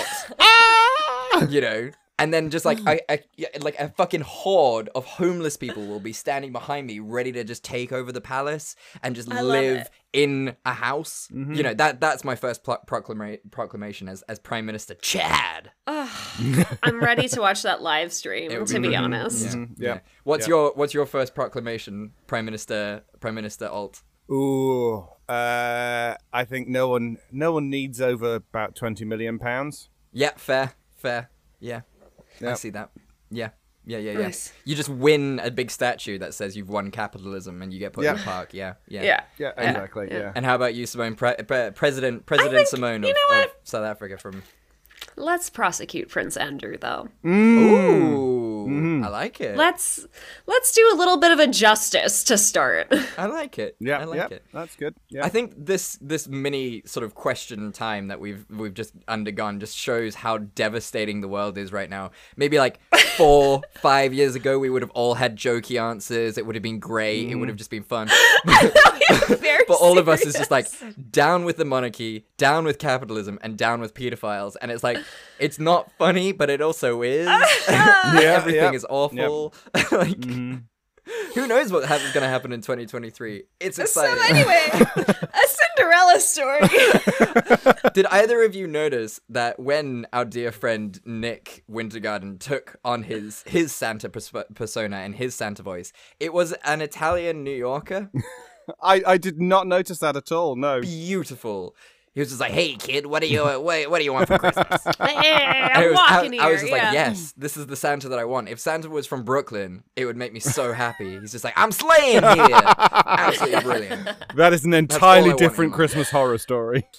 You know. And then just like I, I, yeah, like a fucking horde of homeless people will be standing behind me, ready to just take over the palace and just I love live it. in a house. You know, that that's my first pl- proclama- proclamation as as Prime Minister Chad. I'm ready to watch that live stream, would to be be brilliant. honest. yeah. What's Yeah. your what's your first proclamation, Prime Minister Prime Minister Alt? Ooh, uh, I think no one, no one needs over about twenty million pounds. Yeah, fair, fair. Yeah, I Yeah. see that. Yeah. Yeah, yeah, yeah. Nice. You just win a big statue that says you've won capitalism, and you get put in Yeah. a park. Yeah, yeah, Yeah. Yeah, exactly. Yeah. And how about you, Simone? Pre- pre- President President think- Simone you of, know of what? South Africa from. Let's prosecute Prince Andrew, though. Ooh. Mm-hmm. I like it. Let's let's do a little bit of a justice to start. I like it. Yeah, I like yeah, it. that's good. Yeah. I think this this mini sort of question time that we've we've just undergone just shows how devastating the world is right now. Maybe like four, five years ago, we would have all had jokey answers. It would have been great. It would have just been fun. Very But all of us is serious. just like down with the monarchy, down with capitalism, and down with pedophiles. And it's like it's not funny, but it also is. Everything yeah. is awful. like. Who knows what ha- is going to happen in twenty twenty-three? It's exciting. So anyway, a Cinderella story. Did either of you notice that when our dear friend Nick Wintergarden took on his his Santa pers- persona and his Santa voice, it was an Italian New Yorker? I, I did not notice that at all. No. Beautiful. He was just like, "Hey kid, what do you what, what do you want for Christmas?" Hey, And I'm it was- walking I, here. I was just yeah. like, "Yes, this is the Santa that I want." If Santa was from Brooklyn, it would make me so happy. He's just like, "I'm slaying here." Absolutely brilliant. That is an all I entirely want in different life. Christmas horror story.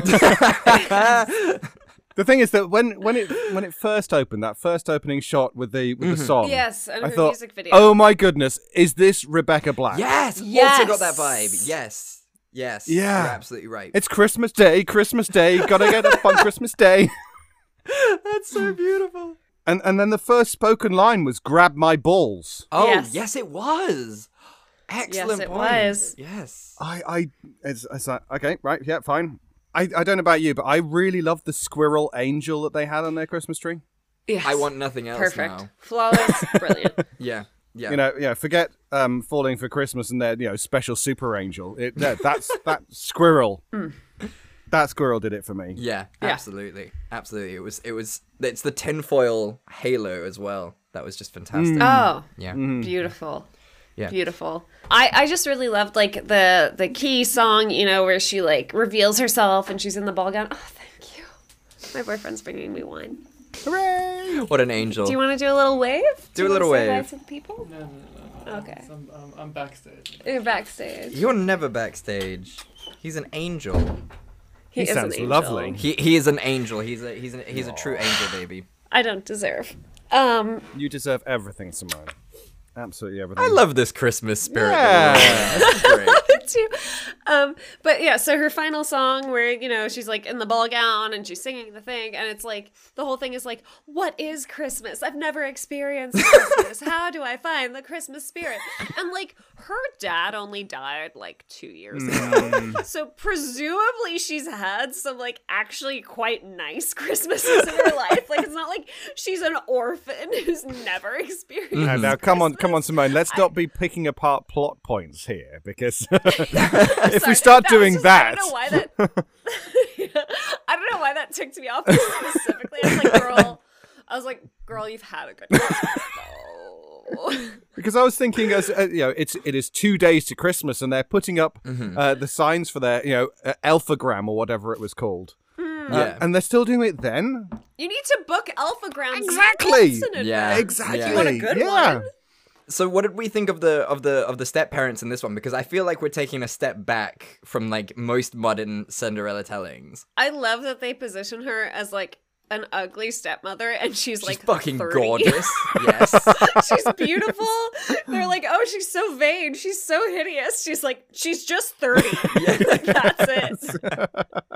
The thing is that when, when it when it first opened, that first opening shot with the with the song, Yes, and I her thought, music video. oh my goodness, is this Rebecca Black? Yes, also Yes. got that vibe. Yes, yes. Yeah. You're absolutely right. It's Christmas Day, Christmas Day, gotta get up on Christmas Day. That's so beautiful. And and then the first spoken line was "Grab my balls." Oh, Yes. yes, it was. Excellent it point. was. Yes. I I it's, it's like, okay, right, yeah, fine. I, I don't know about you, but I really love the squirrel angel that they had on their Christmas tree. Yes. I want nothing else Perfect. now. Flawless. Brilliant. Yeah. Yeah. You know, yeah, forget um, falling for Christmas and their you know special super angel. It that, that's that squirrel. That squirrel did it for me. Yeah, Yeah. absolutely. Absolutely. It was it was it's the tinfoil halo as well. That was just fantastic. Oh, Yeah. beautiful. Yeah. Beautiful. I, I just really loved like the the key song, you know, where she like reveals herself and she's in the ball gown. Oh, thank you. My boyfriend's bringing me wine. Hooray! What an angel. Do you want to do a little wave? Do you a little wanna say hi wave. to the people? No, no, no, no. Okay. I'm, I'm, I'm backstage. You're backstage. You're never backstage. He's an angel. He is an sounds angel. lovely. He he is an angel. He's a he's a he's a true angel, baby. I don't deserve. Um, You deserve everything, Simone. Absolutely everything. I love this Christmas spirit. Yeah. that we have. This is great. too. Um, but yeah, so her final song where, you know, she's like in the ball gown and she's singing the thing, and it's like the whole thing is like, what is Christmas? I've never experienced Christmas. How do I find the Christmas spirit? And like her dad only died like two years ago. So presumably she's had some like actually quite nice Christmases in her life. Like it's not like she's an orphan who's never experienced. Now, now come on, come on, Christmas. Simone. Let's not be picking apart plot points here, because if Sorry, we start that was doing just- that, I don't know why that. I don't know why that ticked me off specifically. I was like, girl. I was like, girl, you've had a good Christmas, though. because I was thinking, as uh, you know, it's it is two days to Christmas, and they're putting up Mm-hmm. uh, the signs for their, you know, uh, alphagram or whatever it was called, uh, Yeah. and they're still doing it then. You need to book alphagrams Exactly. months in Yeah. advance. Exactly. Yeah. You want a good yeah. one? So what did we think of the of the of the step parents in this one? Because I feel like we're taking a step back from like most modern Cinderella tellings. I love that they position her as like an ugly stepmother, and she's, She's like fucking thirty. gorgeous. Yes. She's beautiful. They're like, oh, she's so vain. She's so hideous. She's like, she's just thirty. That's it.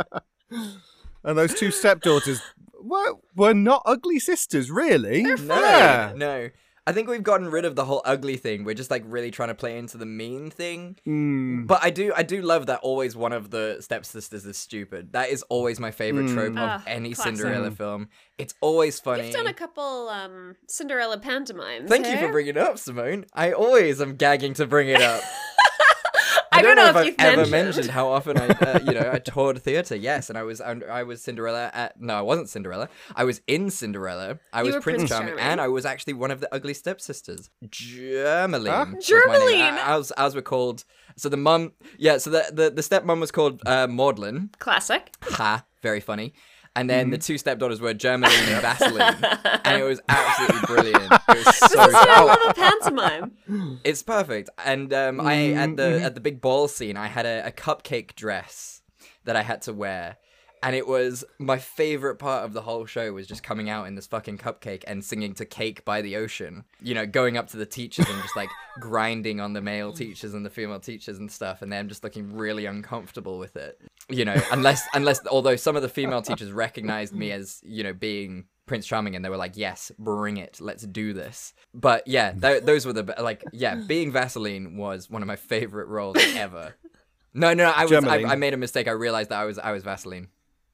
And those two stepdaughters were were not ugly sisters, really. They're No, Yeah. no. I think we've gotten rid of the whole ugly thing. We're just like really trying to play into the mean thing. Mm. But I do, I do love that always one of the stepsisters is stupid. That is always my favorite trope of Ah, any classic. Cinderella film. It's always funny. You've done a couple um, Cinderella pantomimes. Thank you eh? for bringing it up, Simone. I always am gagging to bring it up. I don't know if I've you've ever mentioned. mentioned how often I, uh, you know, I toured theater. Yes, and I was, I, I was Cinderella at. No, I wasn't Cinderella. I was in Cinderella. I was were Prince, Prince Charming, Charming. and I was actually one of the ugly stepsisters. Germaline. Huh? was my name. Germaline! As, as we're called. So the mum, yeah. So the the, the stepmom was called uh, Maudlin. Classic. Ha, very funny. And then the two stepdaughters were Germaline and Vaseline, and it was absolutely brilliant. It was so. This is what I Oh, love a pantomime. it's perfect. And um, I at the at the big ball scene, I had a, a cupcake dress that I had to wear, And it was my favorite part of the whole show was just coming out in this fucking cupcake and singing to Cake by the Ocean. You know, going up to the teachers and just like grinding on the male teachers and the female teachers and stuff, and them just looking really uncomfortable with it. You know, unless, unless, although some of the female teachers recognized me as, you know, being Prince Charming, and they were like, yes, bring it, let's do this. But yeah, th- those were the, like, yeah, being Vaseline was one of my favorite roles ever. No, no, no I was, I, I made a mistake. I realized that I was, I was Vaseline.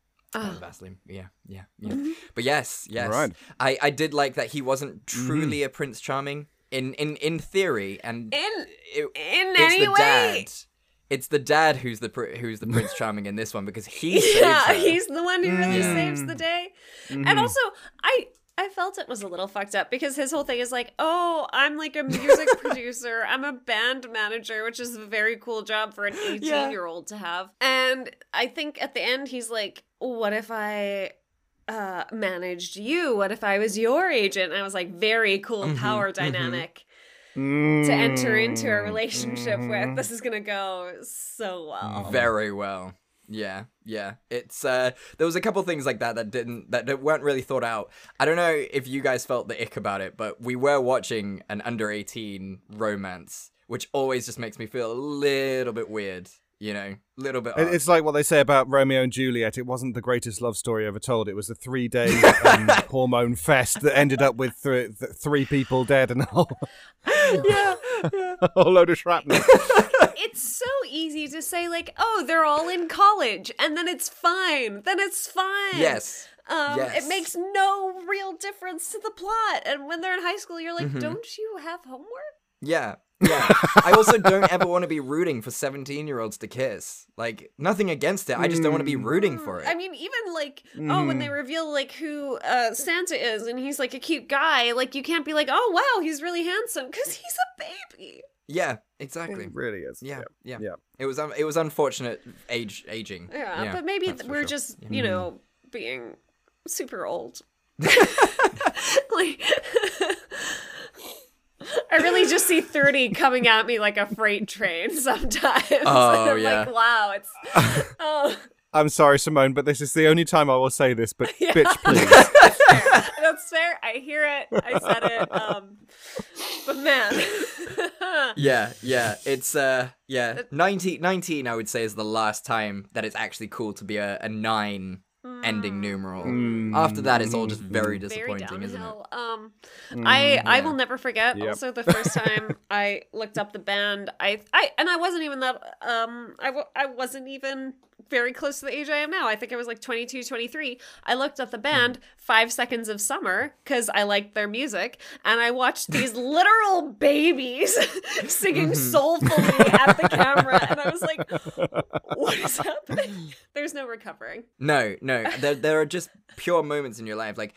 I was Vaseline. Yeah, yeah, yeah. But yes, yes. Right. I, I did like that he wasn't truly mm-hmm. a Prince Charming in, in, in theory, and in it, in it's any the way. Dad. It's the dad who's the pr- who's the Prince Charming in this one, because he saves yeah, her. he's the one who really Mm. saves the day. Mm-hmm. And also, I I felt it was a little fucked up because his whole thing is like, oh, I'm like a music producer, I'm a band manager, which is a very cool job for an eighteen-year-old to have. And I think at the end he's like, what if I uh, managed you? What if I was your agent? And I was like, very cool Mm-hmm, power mm-hmm. dynamic. Mm. To enter into a relationship with. This is gonna go so well. Very well. Yeah, yeah. It's uh there was a couple things like that that didn't that, that weren't really thought out. I don't know if you guys felt the ick about it, but we were watching an under eighteen romance, which always just makes me feel a little bit weird, you know, a little bit odd. It's like what they say about Romeo and Juliet. It wasn't the greatest love story ever told. It was a three-day um, hormone fest that ended up with th- th- three people dead and a whole, yeah, yeah. a whole load of shrapnel. It's so easy to say, like, oh, they're all in college, and then it's fine. Then it's fine. Yes. Um, yes. It makes no real difference to the plot. And when they're in high school, you're like, Mm-hmm. don't you have homework? Yeah. Yeah. I also don't ever want to be rooting for seventeen-year-olds to kiss. Like, nothing against it. I just don't want to be rooting for it. I mean, even like, oh, when they reveal like who uh, Santa is, and he's like a cute guy, like you can't be like, oh wow, he's really handsome because he's a baby. Yeah, exactly. It really is. Yeah, yeah, Yeah. It was um, it was unfortunate age aging. Yeah, but maybe that's th- for we're sure. just Yeah. you know being super old. Like, I really just see thirty coming at me like a freight train sometimes. Oh, And I'm yeah. like, wow, it's oh. I'm sorry, Simone, but this is the only time I will say this, but Yeah. bitch, please. That's fair. That's fair. I hear it. I said it. Um, but man, Yeah, yeah. It's uh, yeah. nineteen, nineteen, I would say, is the last time that it's actually cool to be a, a nine ending numeral. Mm. After that, it's all just very very disappointing, isn't it? downhill. Um, I I will never forget. Yep. Also, the first time I looked up the band, I I and I wasn't even that. Um, I w- I wasn't even very close to the age I am now. I think I was like twenty-two, twenty-three. I looked up the band, Five Seconds of Summer, because I liked their music, and I watched these literal babies singing soulfully at the camera, and I was like, what is happening? There's no recovering. No, no. There, there are just pure moments in your life, like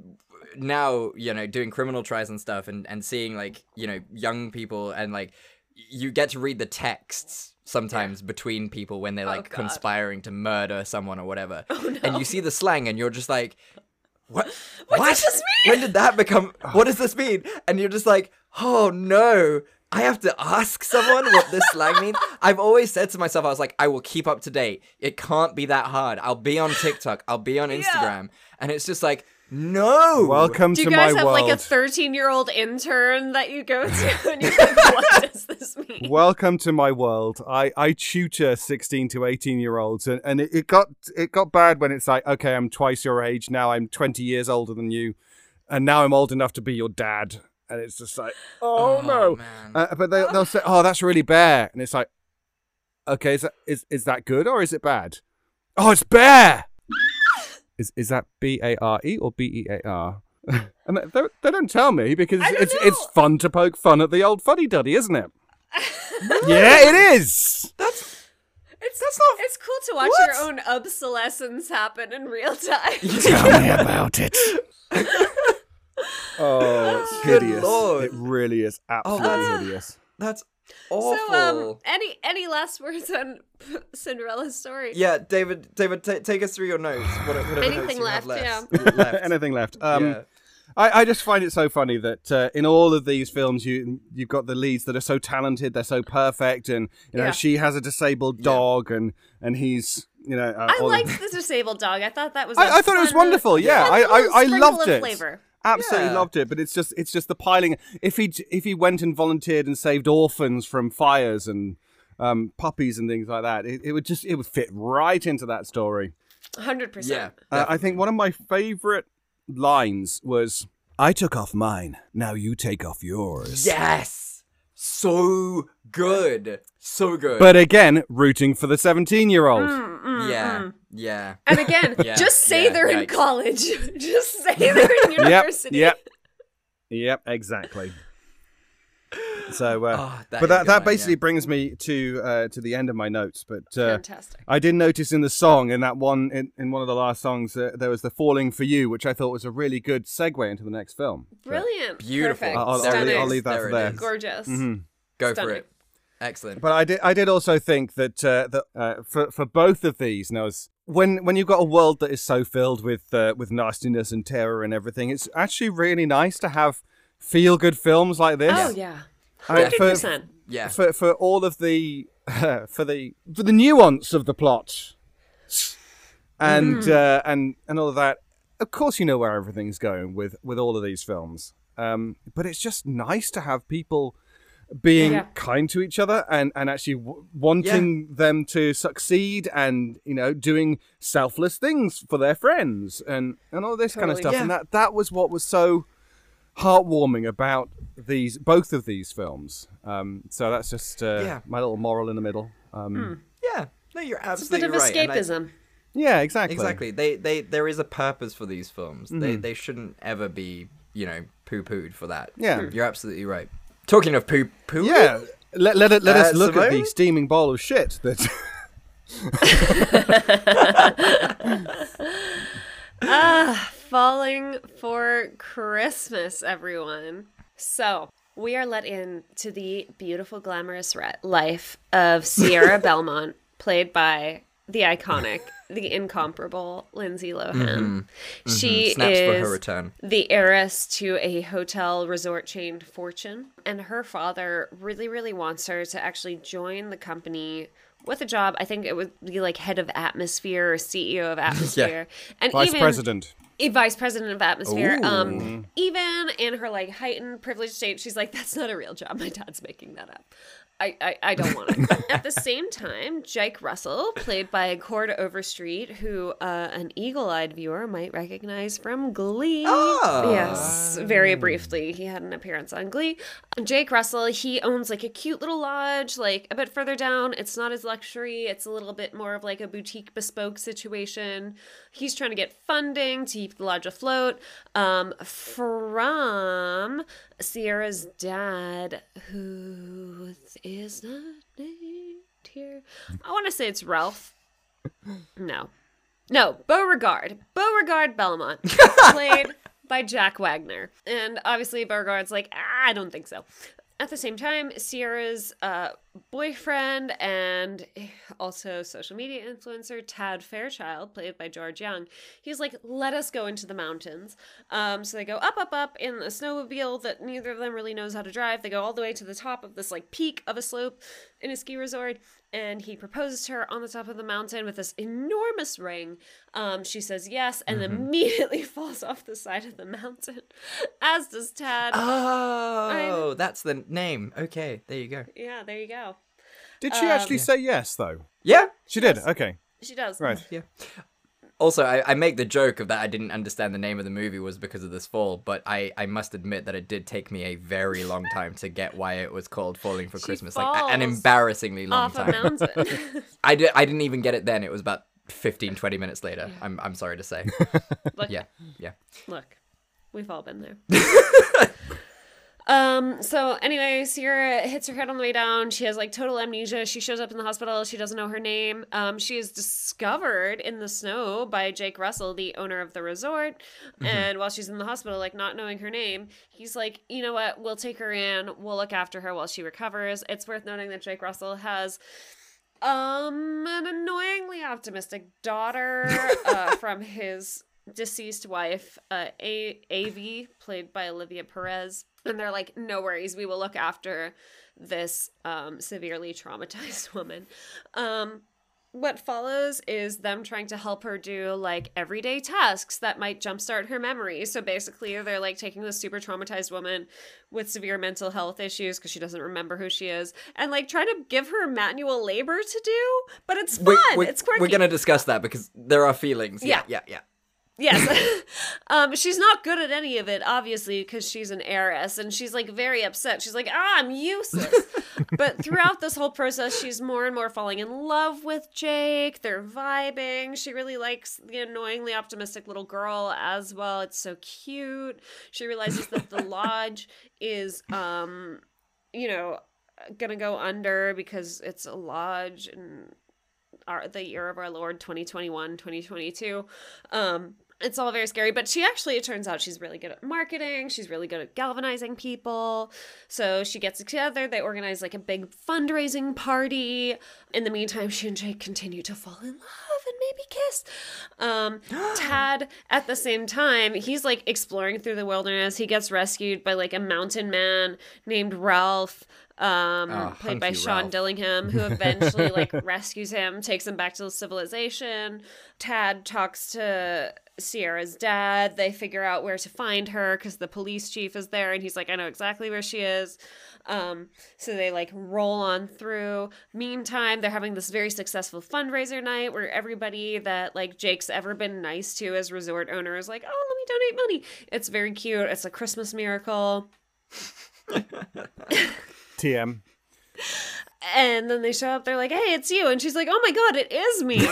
now, you know, doing criminal trials and stuff, and and seeing like you know young people, and like you get to read the texts sometimes between people when they're like God. conspiring to murder someone or whatever, Oh, no. and you see the slang, and you're just like, what? What does this mean? When did that become? What does this mean? And you're just like, oh no. I have to ask someone what this slang means. I've always said to myself, I was like, I will keep up to date. It can't be that hard. I'll be on TikTok. I'll be on Instagram. And it's just like, no. Welcome Do you to guys my have world. like a thirteen-year-old intern that you go to and you're like, what does this mean? Welcome to my world. I, I tutor sixteen to eighteen year olds, and, and it, it got it got bad when it's like, okay, I'm twice your age now. I'm twenty years older than you, and now I'm old enough to be your dad. And it's just like, oh, Oh, no. man. Uh, but they, they'll say, oh, that's really bear. And it's like, okay, is that, is, is that good or is it bad? Oh, it's bear. is is that B A R E or B E A R? And they, they- they don't tell me because I don't it's know. it's fun to poke fun at the old fuddy-duddy, isn't it? Yeah, it is. It's, That's not- it's cool to watch What? your own obsolescence happen in real time. Tell me about it. Oh, it's Good hideous. Lord. It really is absolutely that's- hideous. That's awful. So, um, any any last words on Cinderella's story? yeah, David, David, ta take us through your notes. What, whatever Anything notes you have left, left. left. Anything left? Um, Yeah. I, I just find it so funny that uh, in all of these films, you you've got the leads that are so talented, they're so perfect, and you know Yeah. she has a disabled dog, and and he's you know, uh, I all liked of... the disabled dog. I thought that was. I I, I thought it was wonderful. Yeah, I, I, I loved it. Flavor. Absolutely Yeah. loved it. But it's just, it's just the piling. If he, if he went and volunteered and saved orphans from fires and um, puppies and things like that, it, it would just, it would fit right into that story. Hundred Yeah. percent. Uh, I think one of my favorite lines was, "I took off mine. Now you take off yours." Yes. So good. So good. But again, rooting for the seventeen-year-old. yeah. Yeah. And again, Yeah, just say yeah, they're in yikes. college. Just say they're in Yep, university. yep, yep, exactly. So, uh, Oh, that but is that, a good that line, basically yeah. brings me to uh, to the end of my notes. But uh, Fantastic. I did notice in the song, in that one, in, in one of the last songs, uh, there was the "Falling for You," which I thought was a really good segue into the next film. So, Brilliant. Beautiful. Perfect. I'll, I'll, There it leave, I'll is. leave that There for it there. is. Gorgeous. Mm-hmm. Go for Stunning. it. Excellent. But I did, I did also think that uh, that uh, for for both of these, now as- when when you've got a world that is so filled with uh, with nastiness and terror and everything, it's actually really nice to have feel good films like this. Oh yeah. I mean, Hundred for- percent. Yeah. for for all of the for the for the nuance of the plot and uh, and and all of that. Of course, you know where everything's going with with all of these films. Um, but it's just nice to have people being Yeah. kind to each other and and actually w- wanting them to succeed and you know doing selfless things for their friends and and all this kind of Totally. stuff. Yeah. And that that was what was so heartwarming about these both of these films. Um, so that's just uh, Yeah. my little moral in the middle. Um, Yeah. No, you're It's a absolutely bit of right. and I- escapism. Yeah, exactly. Exactly. They they there is a purpose for these films. Mm-hmm. They they shouldn't ever be, you know, poo-pooed for that. Yeah. You're absolutely right. Talking of poo poo. Yeah. Let let, it, let Uh, us look at the Simone? steaming bowl of shit that. Ah, falling for Christmas, everyone. So we are let in to the beautiful, glamorous re- life of Sierra Belmont, played by the iconic, the incomparable Lindsay Lohan. She Snaps for is her return. the heiress to a hotel resort chain fortune, and her father really, really wants her to actually join the company with a job. I think it would be like head of atmosphere or C E O of atmosphere, and Vice even president. a vice president of atmosphere. Ooh. Um, even in her like heightened privileged state, she's like, "That's not a real job. My dad's making that up. I, I, I don't want it." At the same time, Jake Russell, played by Cord Overstreet, who uh, an eagle-eyed viewer might recognize from Glee. Oh. Yes, very briefly, he had an appearance on Glee. Jake Russell, he owns like a cute little lodge, like a bit further down. It's not as luxury. It's a little bit more of like a boutique bespoke situation. He's trying to get funding to keep the lodge afloat um, from Sierra's dad, who is not named here. I want to say it's Ralph. No. No, Beauregard. Beauregard Belmont. Played by Jack Wagner. And obviously Beauregard's like, ah, I don't think so. At the same time, Sierra's uh, boyfriend and also social media influencer Tad Fairchild, played by George Young, he's like, let us go into the mountains. Um, so they go up, up, up in a snowmobile that neither of them really knows how to drive. They go all the way to the top of this like peak of a slope in a ski resort. And he proposes to her on the top of the mountain with this enormous ring. Um, she says yes, and Mm-hmm. immediately falls off the side of the mountain, as does Tad. Oh, that's the name. Okay, there you go. Yeah, there you go. Did she Um, actually say yes though? Yeah. She did. Okay. She does. Right. Yeah. Also, I, I make the joke of that I didn't understand the name of the movie was because of this fall, but I, I must admit that it did take me a very long time to get why it was called Falling for She Christmas. Like a- an falls embarrassingly long Off a time. mountain. I, did, I didn't even get it then. It was about fifteen, twenty minutes later. I'm I'm sorry to say. Look, Yeah, yeah. look, we've all been there. Um, so anyway, Sierra hits her head on the way down. She has like total amnesia. She shows up in the hospital. She doesn't know her name. Um, she is discovered in the snow by Jake Russell, the owner of the resort. Mm-hmm. And while she's in the hospital, like not knowing her name, he's like, you know what? We'll take her in. We'll look after her while she recovers. It's worth noting that Jake Russell has um an annoyingly optimistic daughter uh, from his deceased wife, uh, A- Avi, played by Olivia Perez. And they're like, no worries, we will look after this um, severely traumatized woman. Um, what follows is them trying to help her do like everyday tasks that might jumpstart her memory. So basically, they're like taking this super traumatized woman with severe mental health issues because she doesn't remember who she is, and like trying to give her manual labor to do. But it's fun. We, we, it's quirky. we're gonna discuss that because there are feelings. Yeah, Yeah. yeah, yeah. Yes. um, she's not good at any of it, obviously, because she's an heiress, and she's like very upset. She's like, ah, I'm useless. But throughout this whole process, she's more and more falling in love with Jake. They're vibing. She really likes the annoyingly optimistic little girl as well. It's so cute. She realizes that the lodge is, um, you know, gonna go under because it's a lodge and our the year of our Lord twenty twenty-one, twenty twenty-two. Um, it's all very scary, but she actually, it turns out she's really good at marketing. She's really good at galvanizing people. So she gets together. They organize like a big fundraising party. In the meantime, she and Jake continue to fall in love and maybe kiss. Um, Tad, at the same time, he's like exploring through the wilderness. He gets rescued by like a mountain man named Ralph. Um, Oh, played by hunky Sean Ralph. Dillingham, who eventually like rescues him, takes him back to the civilization. Tad talks to Sierra's dad. They figure out where to find her because the police chief is there, and he's like, I know exactly where she is. Um, so they like roll on through. Meantime, they're having this very successful fundraiser night where everybody that like Jake's ever been nice to as resort owner is like, oh, let me donate money. It's very cute. It's a Christmas miracle. T M. And then they show up, they're like, hey, it's you. And she's like, oh my God, it is me.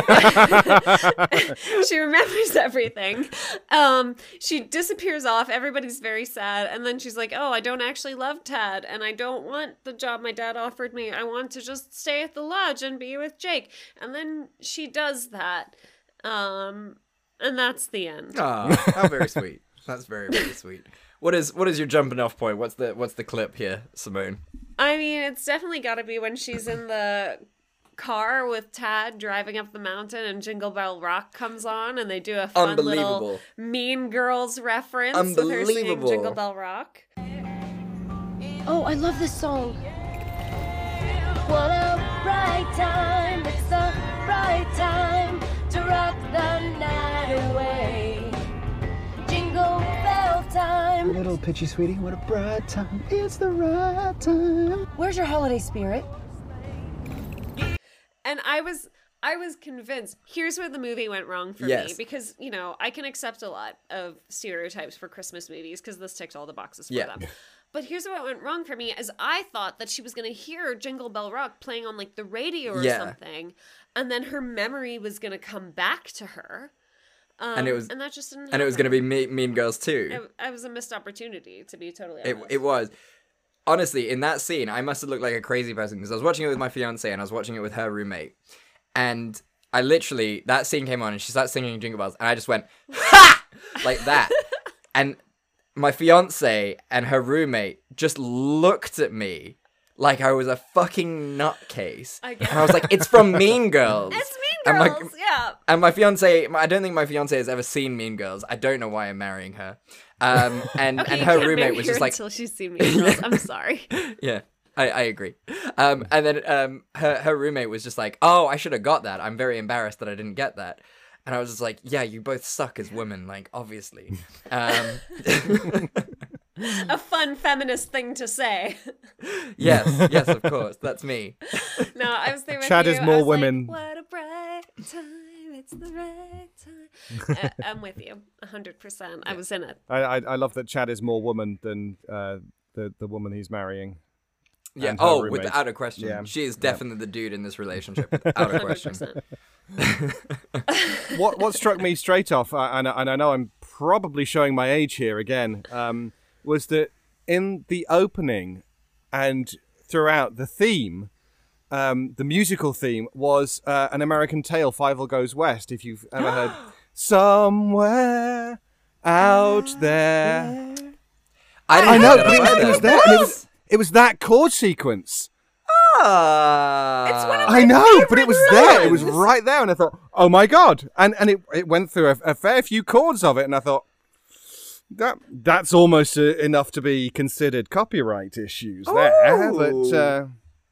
She remembers everything. Um, she disappears off. Everybody's very sad. And then she's like, oh, I don't actually love Tad. And I don't want the job my dad offered me. I want to just stay at the lodge and be with Jake. And then she does that. Um, and that's the end. Ah, how very sweet. That's very, very sweet. What is what is your jumping off point? What's the what's the clip here, Simone? I mean, it's definitely got to be when she's in the car with Tad driving up the mountain and Jingle Bell Rock comes on and they do a fun little Unbelievable. Mean Girls reference with her singing Unbelievable. Jingle Bell Rock. Oh, I love this song. What a bright time, it's the right time to rock the night away. Jingle bell time. Little pitchy sweetie, what a bright time. It's the right time. Where's your holiday spirit? And I was I was convinced. Here's where the movie went wrong for Yes. me because, you know, I can accept a lot of stereotypes for Christmas movies because this ticks all the boxes for Yeah. them. But here's what went wrong for me is I thought that she was going to hear Jingle Bell Rock playing on like the radio or Yeah. something, and then her memory was going to come back to her. Um, And it was- and that just didn't And it was going to happen. be me- Mean Girls too. It, it was a missed opportunity, to be totally It, honest. it was. Honestly, in that scene, I must have looked like a crazy person because I was watching it with my fiance and I was watching it with her roommate. And I literally, that scene came on and she started singing Jingle Bells and I just went, ha! Like that. And my fiance and her roommate just looked at me like I was a fucking nutcase. I get And I was like, it's from Mean Girls. It's Mean And my- Girls, yeah. And my fiance, I don't think my fiance has ever seen Mean Girls. I don't know why I'm marrying her. Um, and Okay, and you her can't roommate marry was her just like, until she's seen Mean Girls. I'm sorry. yeah, I, I agree. Um, and then um, her her roommate was just like, oh, I should have got that. I'm very embarrassed that I didn't get that. And I was just like, yeah, you both suck as women, like obviously. Um, A fun feminist thing to say. yes, yes, of course, that's me. No, I was there with Chad you. is I more was like, women. what a bright time, it's the right time. uh, I'm with you, one hundred percent. I was in it. I, I I love that Chad is more woman than uh, the the woman he's marrying. Yeah. And her Oh, roommate. without a question, Yeah. she is definitely the dude in this relationship. Without a question. one hundred percent. what what struck me straight off, uh, and and I know I'm probably showing my age here again, um, was that in the opening and throughout the theme, um, the musical theme was uh, An American Tale, Fievel Goes West. If you've ever heard Somewhere Out There, I, didn't I know, that but it was, it either. was there, and it was it was that chord sequence. Ah. It's one of I know, but it was there. It was songs. right there, and I thought, "Oh my god!" And and it it went through a, a fair few chords of it, and I thought that that's almost uh, enough to be considered copyright issues there. But uh,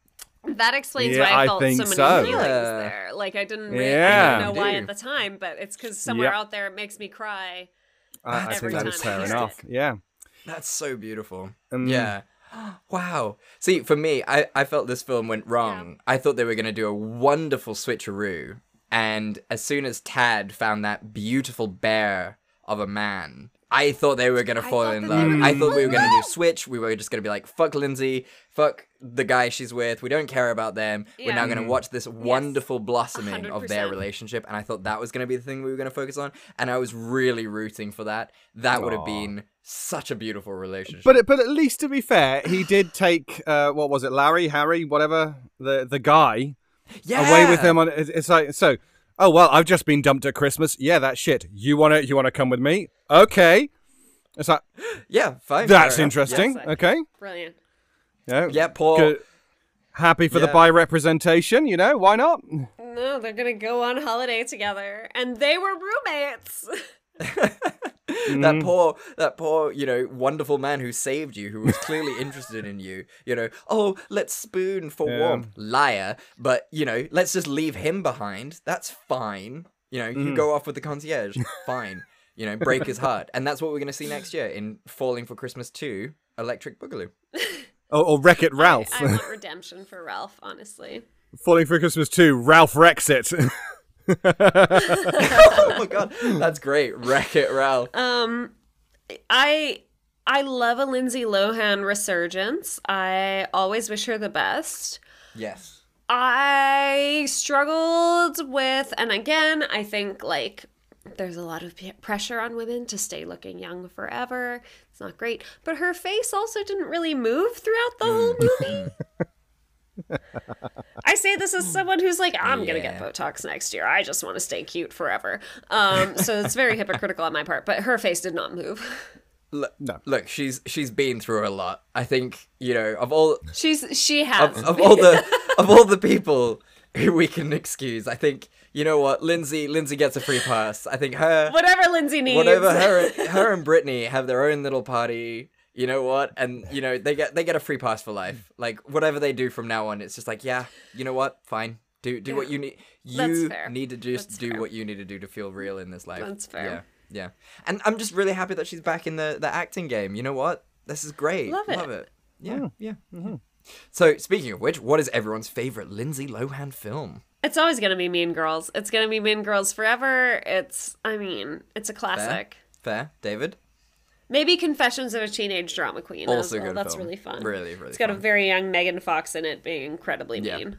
That explains Yeah, why I I felt think so many so. feelings Yeah. there. Like I didn't really Yeah. I didn't know You why do. at the time, but it's because somewhere Yep. out there it makes me cry. I, I Every think that is time I fair hear enough. it. Yeah. That's so beautiful. Um, Yeah. Wow. See, for me, I, I felt this film went wrong. I thought they were going to do a wonderful switcheroo. And as soon as Tad found that beautiful bear of a man, I thought they were going to I fall thought in that they love. were I gonna thought we fall were in going to do love. switch. We were just going to be like, fuck Lindsay, fuck the guy she's with. We don't care about them. We're Yeah. now going to watch this wonderful blossoming one hundred of their percent. relationship. And I thought that was going to be the thing we were going to focus on. And I was really rooting for that. That would have Aw. been such a beautiful relationship. But but at least to be fair, he did take uh, what was it, Larry, Harry, whatever, the the guy yeah. away with him on. It's it's like so. Oh well, I've just been dumped at Christmas. Yeah, that's shit. You wanna you wanna come with me? Okay. It's like Yeah, fine. that's fair enough. interesting. Yes. Okay. Brilliant. Yeah. Yeah, Paul. Good. Happy for the Yeah. bi representation. You know why not? No, they're gonna go on holiday together, and they were roommates. That poor, that poor, you know, wonderful man who saved you, who was clearly interested in you. You know, oh, let's spoon for Yeah. warmth, liar. But you know, let's just leave him behind. That's fine. You know, you go off with the concierge. Fine. You know, break his heart, and that's what we're gonna see next year in Falling for Christmas two, Electric Boogaloo. Or, or Wreck It Ralph. I, I want redemption for Ralph, honestly. Falling for Christmas two, Ralph wrecks it. Oh my god, that's great. Wreck It Ralph. Um, I I love a Lindsay Lohan resurgence. I always wish her the best. Yes. I struggled with, and again, I think like there's a lot of p- pressure on women to stay looking young forever. It's not great, but her face also didn't really move throughout the whole movie. I say this as someone who's like, I'm gonna get Yeah. Botox next year. I just want to stay cute forever. Um, so it's very hypocritical on my part, but her face did not move. Look, No. look, she's she's been through a lot. I think, you know, of all She's she has of, of all the of all the people who we can excuse, I think, you know what, Lindsay Lindsay gets a free pass. I think her whatever Lindsay needs. whatever her her and Brittany have their own little party. You know what? And you know, they get they get a free pass for life. Like whatever they do from now on, it's just like, yeah, you know what? Fine. Do do what you need. That's You fair. need to just That's do fair. what you need to do to feel real in this life. That's fair. Yeah. Yeah. And I'm just really happy that she's back in the, the acting game. You know what? This is great. Love it. Love it. Yeah. Yeah. Mm-hmm. So, speaking of which, what is everyone's favorite Lindsay Lohan film? It's always gonna be Mean Girls. It's gonna be Mean Girls forever. It's, I mean, it's a Fair? classic. Fair. David? Maybe Confessions of a Teenage Drama Queen. as Also well. good That's film. really fun. Really, really It's got a fun. very young Megan Fox in it, being incredibly Yeah. mean.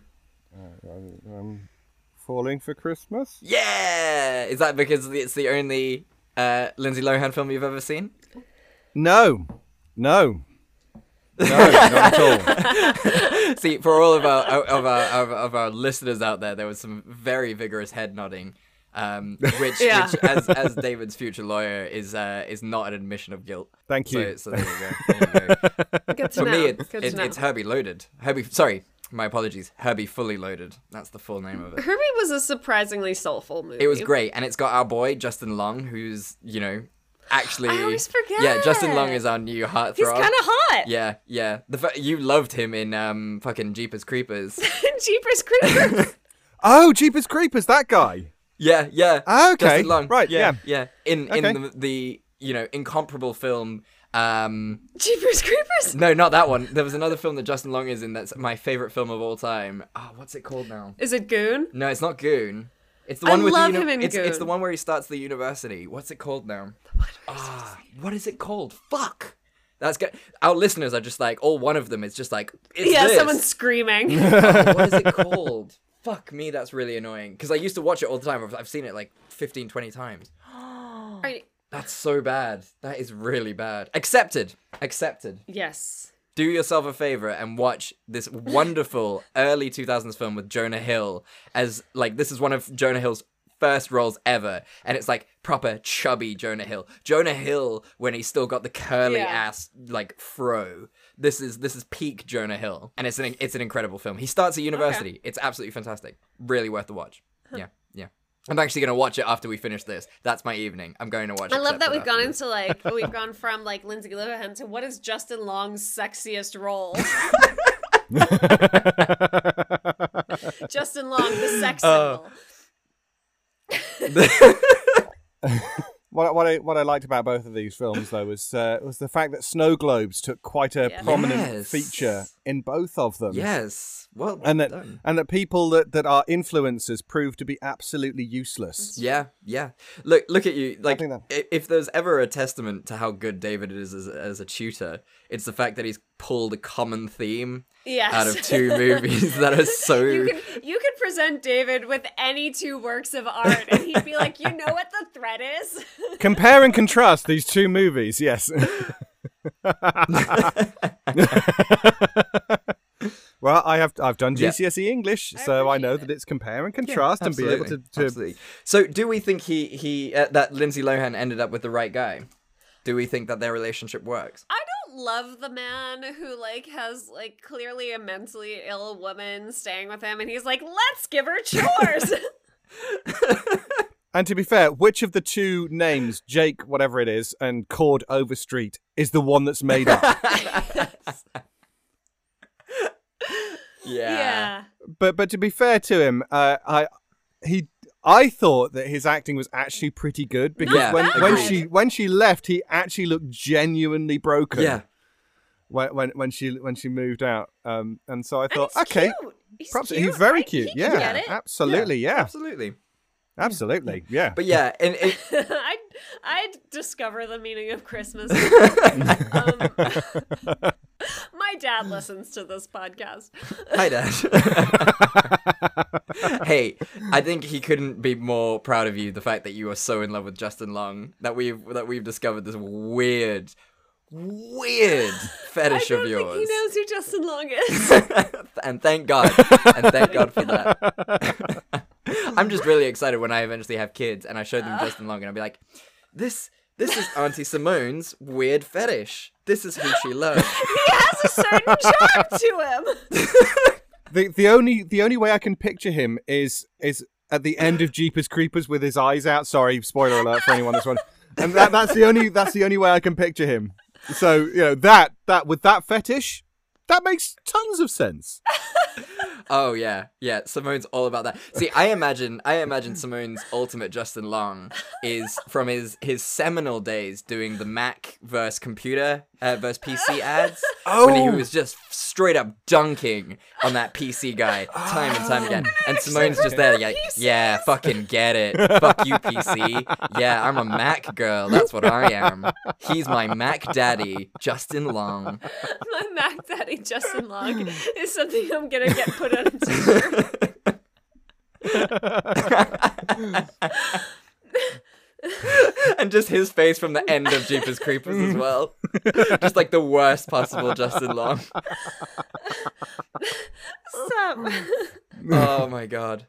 um, Falling for Christmas? Yeah! Is that because it's the only uh, Lindsay Lohan film you've ever seen? No. No. No, not at all. See, for all of our of our of, of our listeners out there, there was some very vigorous head nodding, um, which, Yeah. which as as David's future lawyer is uh, is not an admission of guilt. Thank you. So, so there you go. There you go. Good to For know. me, it, Good it, to know. it's Herbie Loaded. Herbie, sorry, my apologies. Herbie Fully Loaded. That's the full name of it. Herbie was a surprisingly soulful movie. It was great, and it's got our boy Justin Long, who's you know actually. I always forget. Yeah, Justin Long is our new heartthrob. He's kind of hot. Yeah, yeah. The fa- you loved him in um fucking Jeepers Creepers. Jeepers Creepers. Oh, Jeepers Creepers, that guy. Yeah, yeah. Ah, okay. Justin Long. Right, yeah, yeah. In Okay. in the, the you know incomparable film. Um, Jeepers Creepers. no, not that one. There was another film that Justin Long is in. That's my favorite film of all time. Oh, what's it called now? Is it Goon? No, it's not Goon. It's the I one with love the him in it's, it's the Goon. one where he starts the university. What's it called now? Ah, what is it called? Fuck. That's good. Our listeners are just like all one of them is just like it's Yeah, this. someone's screaming. Oh, what is it called? Fuck me, that's really annoying. Because I used to watch it all the time. I've, I've seen it like fifteen, twenty times. Are you- That's so bad. That is really bad. Accepted. Accepted. Yes. Do yourself a favor and watch this wonderful early two thousands film with Jonah Hill as like this is one of Jonah Hill's first roles ever, and it's like proper chubby Jonah Hill. Jonah Hill when he's still got the curly Yeah. ass like fro. This is this is peak Jonah Hill, and it's an it's an incredible film. He starts at university. It's absolutely fantastic. Really worth the watch. Yeah, yeah. I'm actually gonna watch it after we finish this. That's my evening. I'm going to watch. I love that Accepted we've gone after this. into like we've gone from like Lindsay Lohan to what is Justin Long's sexiest role? Justin Long, the sex Uh, symbol. What what I what I liked about both of these films though was uh, was the fact that snow globes took quite a Yeah. prominent Yes. feature in both of them. Yes. Well And that done. and that people that, that are influencers prove to be absolutely useless. Yeah, yeah. Look, look at you. Like, think that- i- if there's ever a testament to how good David is as, as a tutor, it's the fact that he's pulled a common theme Yes. out of two movies that are so. You could you could present David with any two works of art, and he'd be like, you know what the thread is? Compare and contrast these two movies. Yes. Well, I have I've done Yeah. G C S E English, I so I know appreciate that it's compare and contrast and be able to, to Absolutely. So, do we think he he uh, that Lindsay Lohan ended up with the right guy? Do we think that their relationship works? I don't love the man who like has like clearly a mentally ill woman staying with him, and he's like, let's give her chores. And to be fair, which of the two names, Jake, whatever it is, and Cord Overstreet, is the one that's made up? yeah. But but to be fair to him, uh, I he I thought that his acting was actually pretty good because Yeah, when when agreed. she when she left, he actually looked genuinely broken. Yeah. When when when she when she moved out, um, and so I And thought, he's okay, cute. He's, perhaps cute. he's very I- cute. he can Yeah, get it. absolutely, yeah, Absolutely. absolutely, yeah. But yeah, and it, I I discover the meaning of Christmas. um, my dad listens to this podcast. hi, Dad. Hey, I think he couldn't be more proud of you. The fact that you are so in love with Justin Long, that we've that we've discovered this weird, weird fetish I don't of yours. think he knows who Justin Long is. And thank God, and thank God for that. I'm just really excited when I eventually have kids and I show them Justin Long and I'll be like, this this is Auntie Simone's weird fetish. This is who she loves. He has a certain charm to him. The the only the only way I can picture him is is at the end of Jeepers Creepers with his eyes out. Sorry, spoiler alert for anyone that's one. And that, that's the only that's the only way I can picture him. So you know that that with that fetish, that makes tons of sense. Oh yeah, yeah. Simone's all about that. See, I imagine, I imagine Simone's ultimate Justin Long is from his his seminal days doing the Mac versus computer uh, versus P C ads when he Oh. was just straight up dunking on that P C guy time and time again. And Simone's just there, like, yeah, fucking get it, fuck you P C. Yeah, I'm a Mac girl. That's what I am. He's my Mac daddy, Justin Long. My Mac Daddy Justin Long is something I'm gonna get put on a t-shirt. And just his face from the end of Jeepers Creepers as well. Just like the worst possible Justin Long. Stop. Oh my god.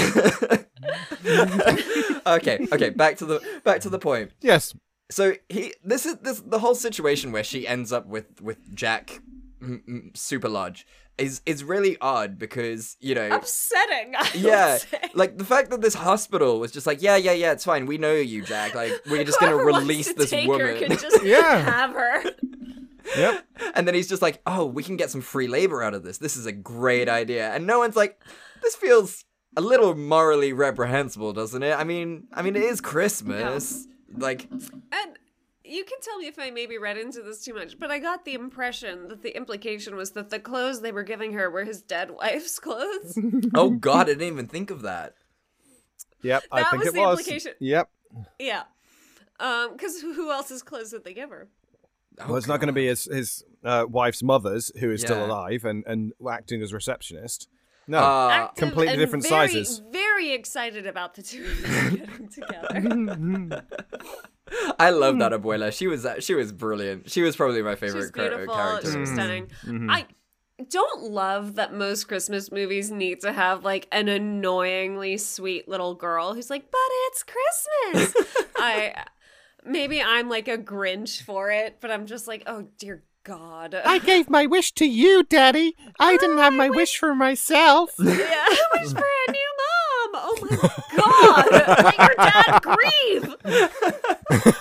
okay, okay, back to the back to the point. Yes. So he this is this the whole situation where she ends up with with Jack mm, mm, Super Lodge is is really odd because, you know, Upsetting. I yeah, would say. like the fact that this hospital was just like, yeah, yeah, yeah, it's fine. We know you, Jack. Like, we're just gonna Whoever wants release to this take woman. Her can just Yeah. have her. Yep. And then he's just like, oh, we can get some free labor out of this. This is a great idea. And no one's like, this feels a little morally reprehensible, doesn't it? I mean, I mean, it is Christmas. Like, And you can tell me if I maybe read into this too much, but I got the impression that the implication was that the clothes they were giving her were his dead wife's clothes. oh God, I didn't even think of that. Yep. I That think was it the was. implication. Yep. Yeah. Um, because who else's clothes did they give her? Well, it's not going to be his his uh, wife's mother's, who is still Yeah. alive and, and acting as receptionist. No, Uh, Active completely and different very, sizes. Very excited about the two of them getting together. I love that abuela. She was she was brilliant. She was probably my She was favorite char- beautiful. character. She was stunning. I don't love that most Christmas movies need to have like an annoyingly sweet little girl who's like, "But it's Christmas." I maybe I'm like a Grinch for it, but I'm just like, "Oh dear God." I gave my wish to you, Daddy. I didn't have my wish for myself. Yeah, I wish for a new mom. Oh my God! Let your dad grieve.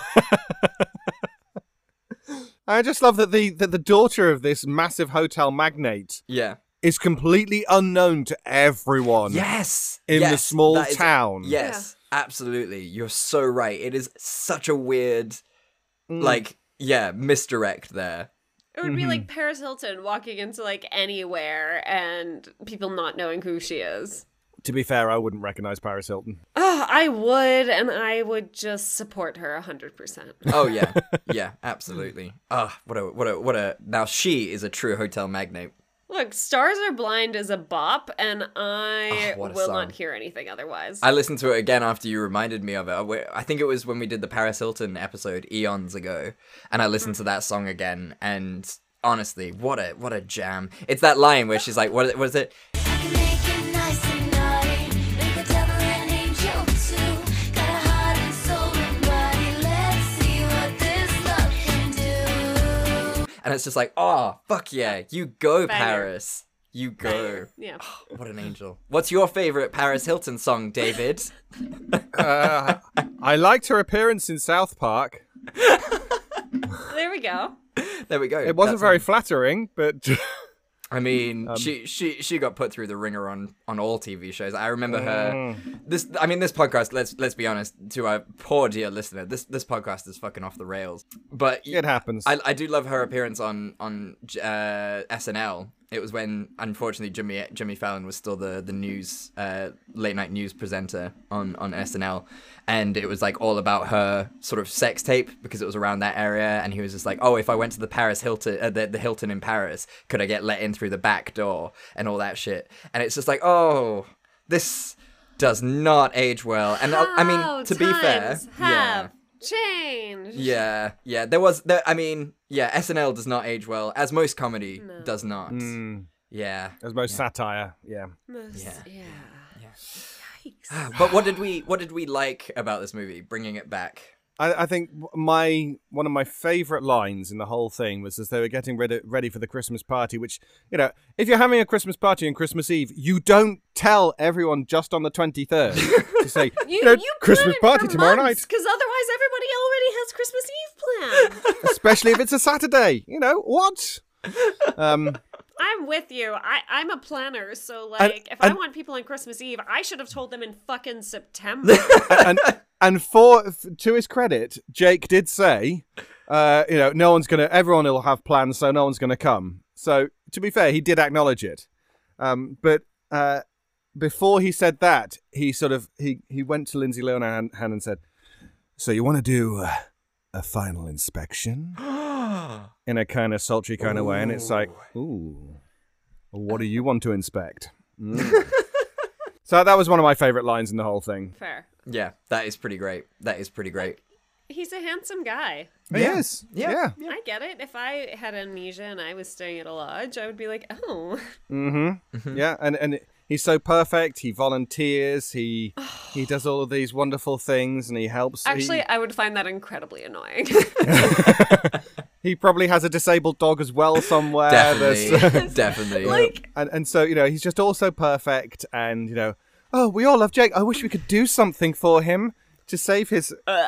I just love that the that the daughter of this massive hotel magnate Yeah. is completely unknown to everyone. Yes. In yes, the small that is- town. Yes, absolutely. You're so right. It is such a weird, Mm. like, yeah, misdirect there. It would be like Paris Hilton walking into like anywhere and people not knowing who she is. To be fair, I wouldn't recognize Paris Hilton. Oh, I would, and I would just support her one hundred percent. Oh yeah, yeah, absolutely. Ah, what a what a what a. Now she is a true hotel magnate. Look, Stars Are Blind is a bop, and I Oh, what a will song. not hear anything otherwise. I listened to it again after you reminded me of it. I- I think it was when we did the Paris Hilton episode eons ago, and I listened to that song again. And honestly, what a what a jam! It's that line where she's like, "What what is it?" I can make it nice and naughty, make the devil an angel too. Got a heart and soul and body. Let's see what this love can do. And it's just like, "Oh fuck yeah, you go Banger. Paris, you go." yeah. What an angel! What's your favorite Paris Hilton song, David? Uh, I liked her appearance in South Park. There we go. There we go. It wasn't That's- very flattering, but I mean, Um, she she she got put through the ringer on on all T V shows. I remember her. Mm. This, I mean, this podcast. Let's let's be honest. To our poor dear listener, this this podcast is fucking off the rails. But it happens. I I do love her appearance on on uh, S N L. It was when, unfortunately, Jimmy Jimmy Fallon was still the the news uh, late night news presenter on on S N L, and it was like all about her sort of sex tape because it was around that area, and he was just like, oh, if I went to the Paris Hilton, uh, the the Hilton in Paris, could I get let in through the back door and all that shit? And it's just like, oh, this does not age well. And I, I How mean, to be fair, times yeah. have changed. Yeah, yeah. There was, there, I mean, yeah. S N L does not age well, as most comedy No. does not. Mm, Yeah. as most satire, yeah. Most- Yeah. yeah. Yeah. Yikes. But what did we, what did we like about this movie? Bringing it back. I, I think my one of my favourite lines in the whole thing was as they were getting ready, ready for the Christmas party, which, you know, if you're having a Christmas party on Christmas Eve, you don't tell everyone just on the twenty-third to say, you, You, know, you Christmas party tomorrow night, because otherwise everybody already has Christmas Eve planned. especially if it's a Saturday. You know, what? Um, I'm with you. I, I'm a planner, so like, And- if I and- want people on Christmas Eve, I should have told them in fucking September. and and for f- to his credit, Jake did say, uh, you know, no one's gonna, everyone will have plans, so no one's gonna come. So to be fair, he did acknowledge it. Um, but uh, before he said that, he sort of he he went to Lindsay Lohan and said, "So you want to do uh, a final inspection?" in a kind of sultry kind of way, and it's like, ooh, what do you want to inspect? Mm. So that was one of my favorite lines in the whole thing. Fair. Yeah, that is pretty great. That is pretty great. He's a handsome guy. Yes, Yeah. yeah. I get it. If I had amnesia and I was staying at a lodge, I would be like, oh. Mm-hmm. Yeah, and and he's so perfect. He volunteers. He he does all of these wonderful things, and he helps. Actually, he, I would find that incredibly annoying. he probably has a disabled dog as well somewhere. Definitely. That's- Definitely. like, and and so you know he's just also perfect, and you know, oh, we all love Jake. I wish we could do something for him to save his. uh,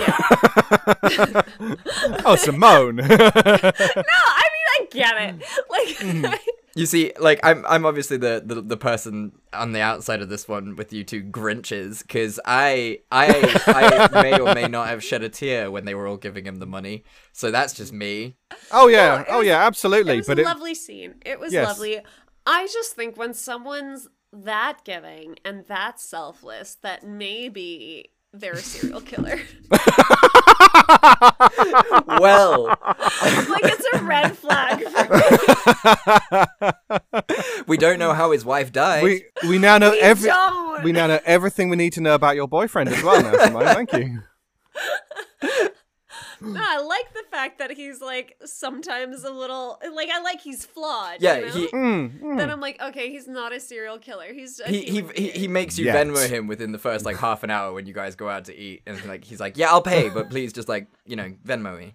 Oh, Simone. no, I mean, I get it. Mm. Like, You see, like I'm, I'm obviously the, the, the person on the outside of this one with you two Grinches, because I, I, I may or may not have shed a tear when they were all giving him the money. So that's just me. Oh yeah, it oh was- yeah, absolutely. it was but a it, lovely scene. It was Yes. lovely. I just think when someone's that giving and that selfless, that maybe they're a serial killer. Well, Like, it's a red flag for me. we don't know how his wife died. we we now know every don't. we now know everything we need to know about your boyfriend as well. Now, Simone. Thank you. No, I like the fact that he's like sometimes a little like I like he's flawed. yeah, you know? he, Mm, mm. Then I'm like, okay, he's not a serial killer. He's a he, he, human he, he being. makes you Yes. Venmo him within the first like half an hour when you guys go out to eat, and like he's like, yeah, I'll pay, but please just like you know Venmo me.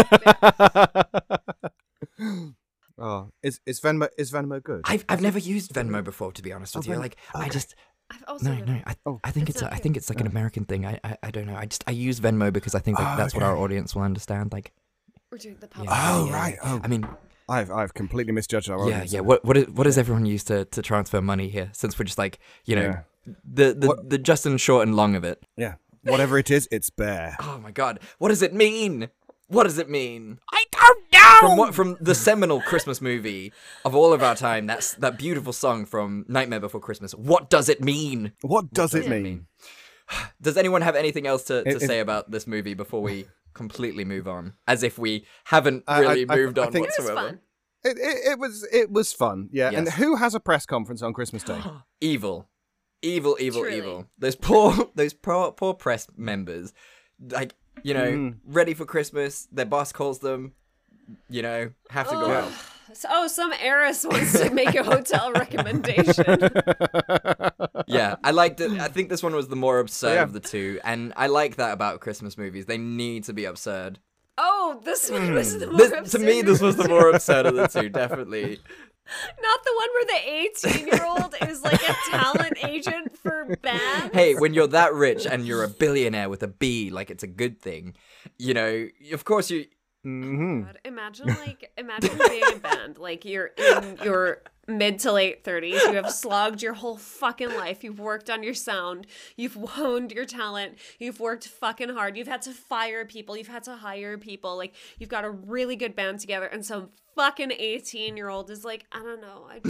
Oh, is is Venmo is Venmo good? I've I've never used Venmo before, to be honest with Oh, you. Venmo. Like I just I've also no been- no I, Oh. I think It's it's, a, not I good. think it's like an American thing. I, I I don't know. I just I use Venmo because I think like Oh, that's what our okay. audience will understand. Like We're doing the pub. Oh, yeah, right. yeah. Oh. I mean, I've I've completely misjudged our Yeah, audience. yeah. What what is what does everyone use to, to transfer money here? Since we're just like, you know, Yeah. the the, What- the just and short and long of it. Yeah. Whatever it is, it's bear. Oh my god, what does it mean? What does it mean? I don't know. From what from the seminal Christmas movie of all of our time, that's that beautiful song from Nightmare Before Christmas. What does it mean? What does it it mean? mean? Does anyone have anything else to, to It- it- say about this movie before we completely move on? As if we haven't I- really I- I- moved I on think- It was whatsoever. fun. It, it, it was it was fun, yeah. And Yes. who has a press conference on Christmas Day? Evil, evil, evil, Truly. evil. Those poor, those poor, poor press members, like you know, Mm. ready for Christmas. Their boss calls them, you know, have to go Oh. out. So, oh, some heiress wants to make a hotel recommendation. Yeah, I liked it. I think this one was the more absurd Yeah. of the two, and I like that about Christmas movies. They need to be absurd. Oh, this one was the more This, to absurd me, this was the one. more absurd of the two, definitely. Not the one where the eighteen-year-old is like a talent agent for bands. Hey, when you're that rich and you're a billionaire with a B, like it's a good thing, you know, of course you. hmm God, imagine like imagine being a band. Like you're in your mid to late thirties. You have slogged your whole fucking life. You've worked on your sound. You've honed your talent. You've worked fucking hard. You've had to fire people. You've had to hire people. Like you've got a really good band together, and some fucking eighteen year old is like, I don't know. I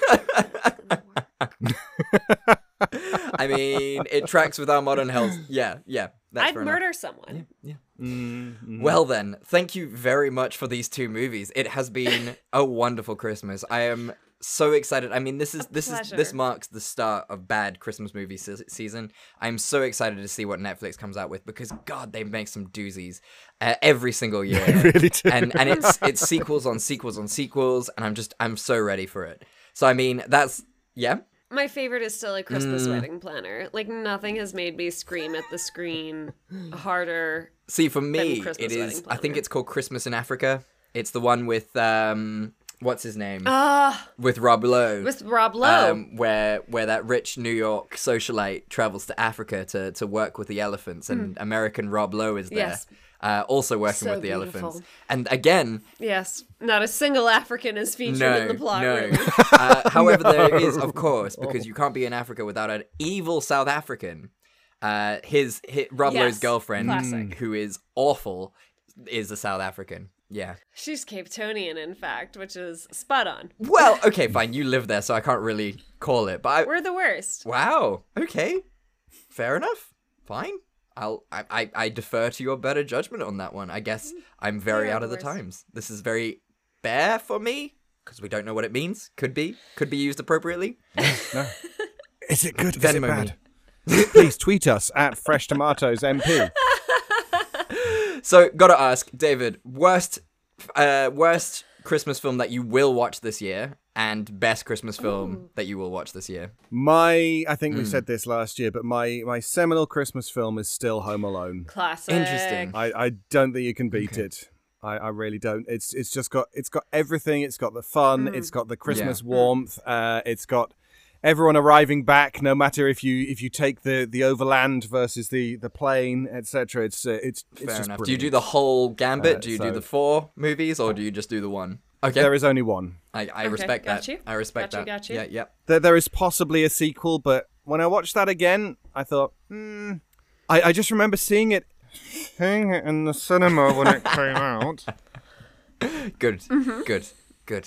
just I mean, it tracks with our modern health. Yeah, yeah. That's I'd fair enough. murder someone. Yeah. Mm-hmm. Well then, thank you very much for these two movies. It has been a wonderful Christmas. I am so excited. I mean, this is A this is pleasure. this marks the start of bad Christmas movie se- season. I'm so excited to see what Netflix comes out with because God, they make some doozies uh, every single year. They really do. And and it's it's sequels on sequels on sequels, and I'm just I'm so ready for it. So I mean, that's yeah. My favorite is still a Christmas Mm. wedding planner. Like nothing has made me scream at the screen harder. See, for me, Christmas it Wedding is. I think Planner. it's called Christmas in Africa. It's the one with um, what's his name? Ah, with Rob Lowe. with Rob Lowe. Um, where where that rich New York socialite travels to Africa to, to work with the elephants, and American Rob Lowe is there, Yes. uh, also working So with the beautiful. elephants. And again, Yes, not a single African is featured no, in the plot. no. really. uh, however, there is, of course, because you can't be in Africa without an evil South African. Uh, his, his Rob Yes, Lowe's girlfriend, classic. who is awful, is a South African. Yeah. She's Cape Tonian, in fact, which is spot on. Well, okay, fine. You live there, so I can't really call it. But I, We're the worst. wow. Okay. Fair enough. Fine. I'll I, I, I defer to your better judgment on that one. I guess I'm very We're out the of the worst. times. This is very bare for me because we don't know what it means. Could be. Could be used appropriately. Is it good? Is Venmo it me. bad? Please tweet us at Fresh Tomatoes M P. So, gotta ask, David, worst uh worst Christmas film that you will watch this year and best Christmas film that you will watch this year. My, I think we Mm. said this last year, but my my seminal Christmas film is still Home Alone. Classic. Interesting. I, I don't think you can beat it. I, I really don't. It's it's just got it's got everything. It's got the fun. Mm. It's got the Christmas warmth. Uh, it's got everyone arriving back, no matter if you if you take the, the overland versus the, the plane, et cetera. It's uh, it's it's Fair just enough. Do you do brilliant. the whole gambit? Uh, do you so- do the four movies or do you just do the one? Okay. There is only one. I, I Okay, respect got that. you. I respect Got you, that. got you. Yeah, yeah. There there is possibly a sequel, but when I watched that again, I thought, hmm. I, I just remember seeing it, seeing it in the cinema when it came out. Good. Mm-hmm. Good. Good.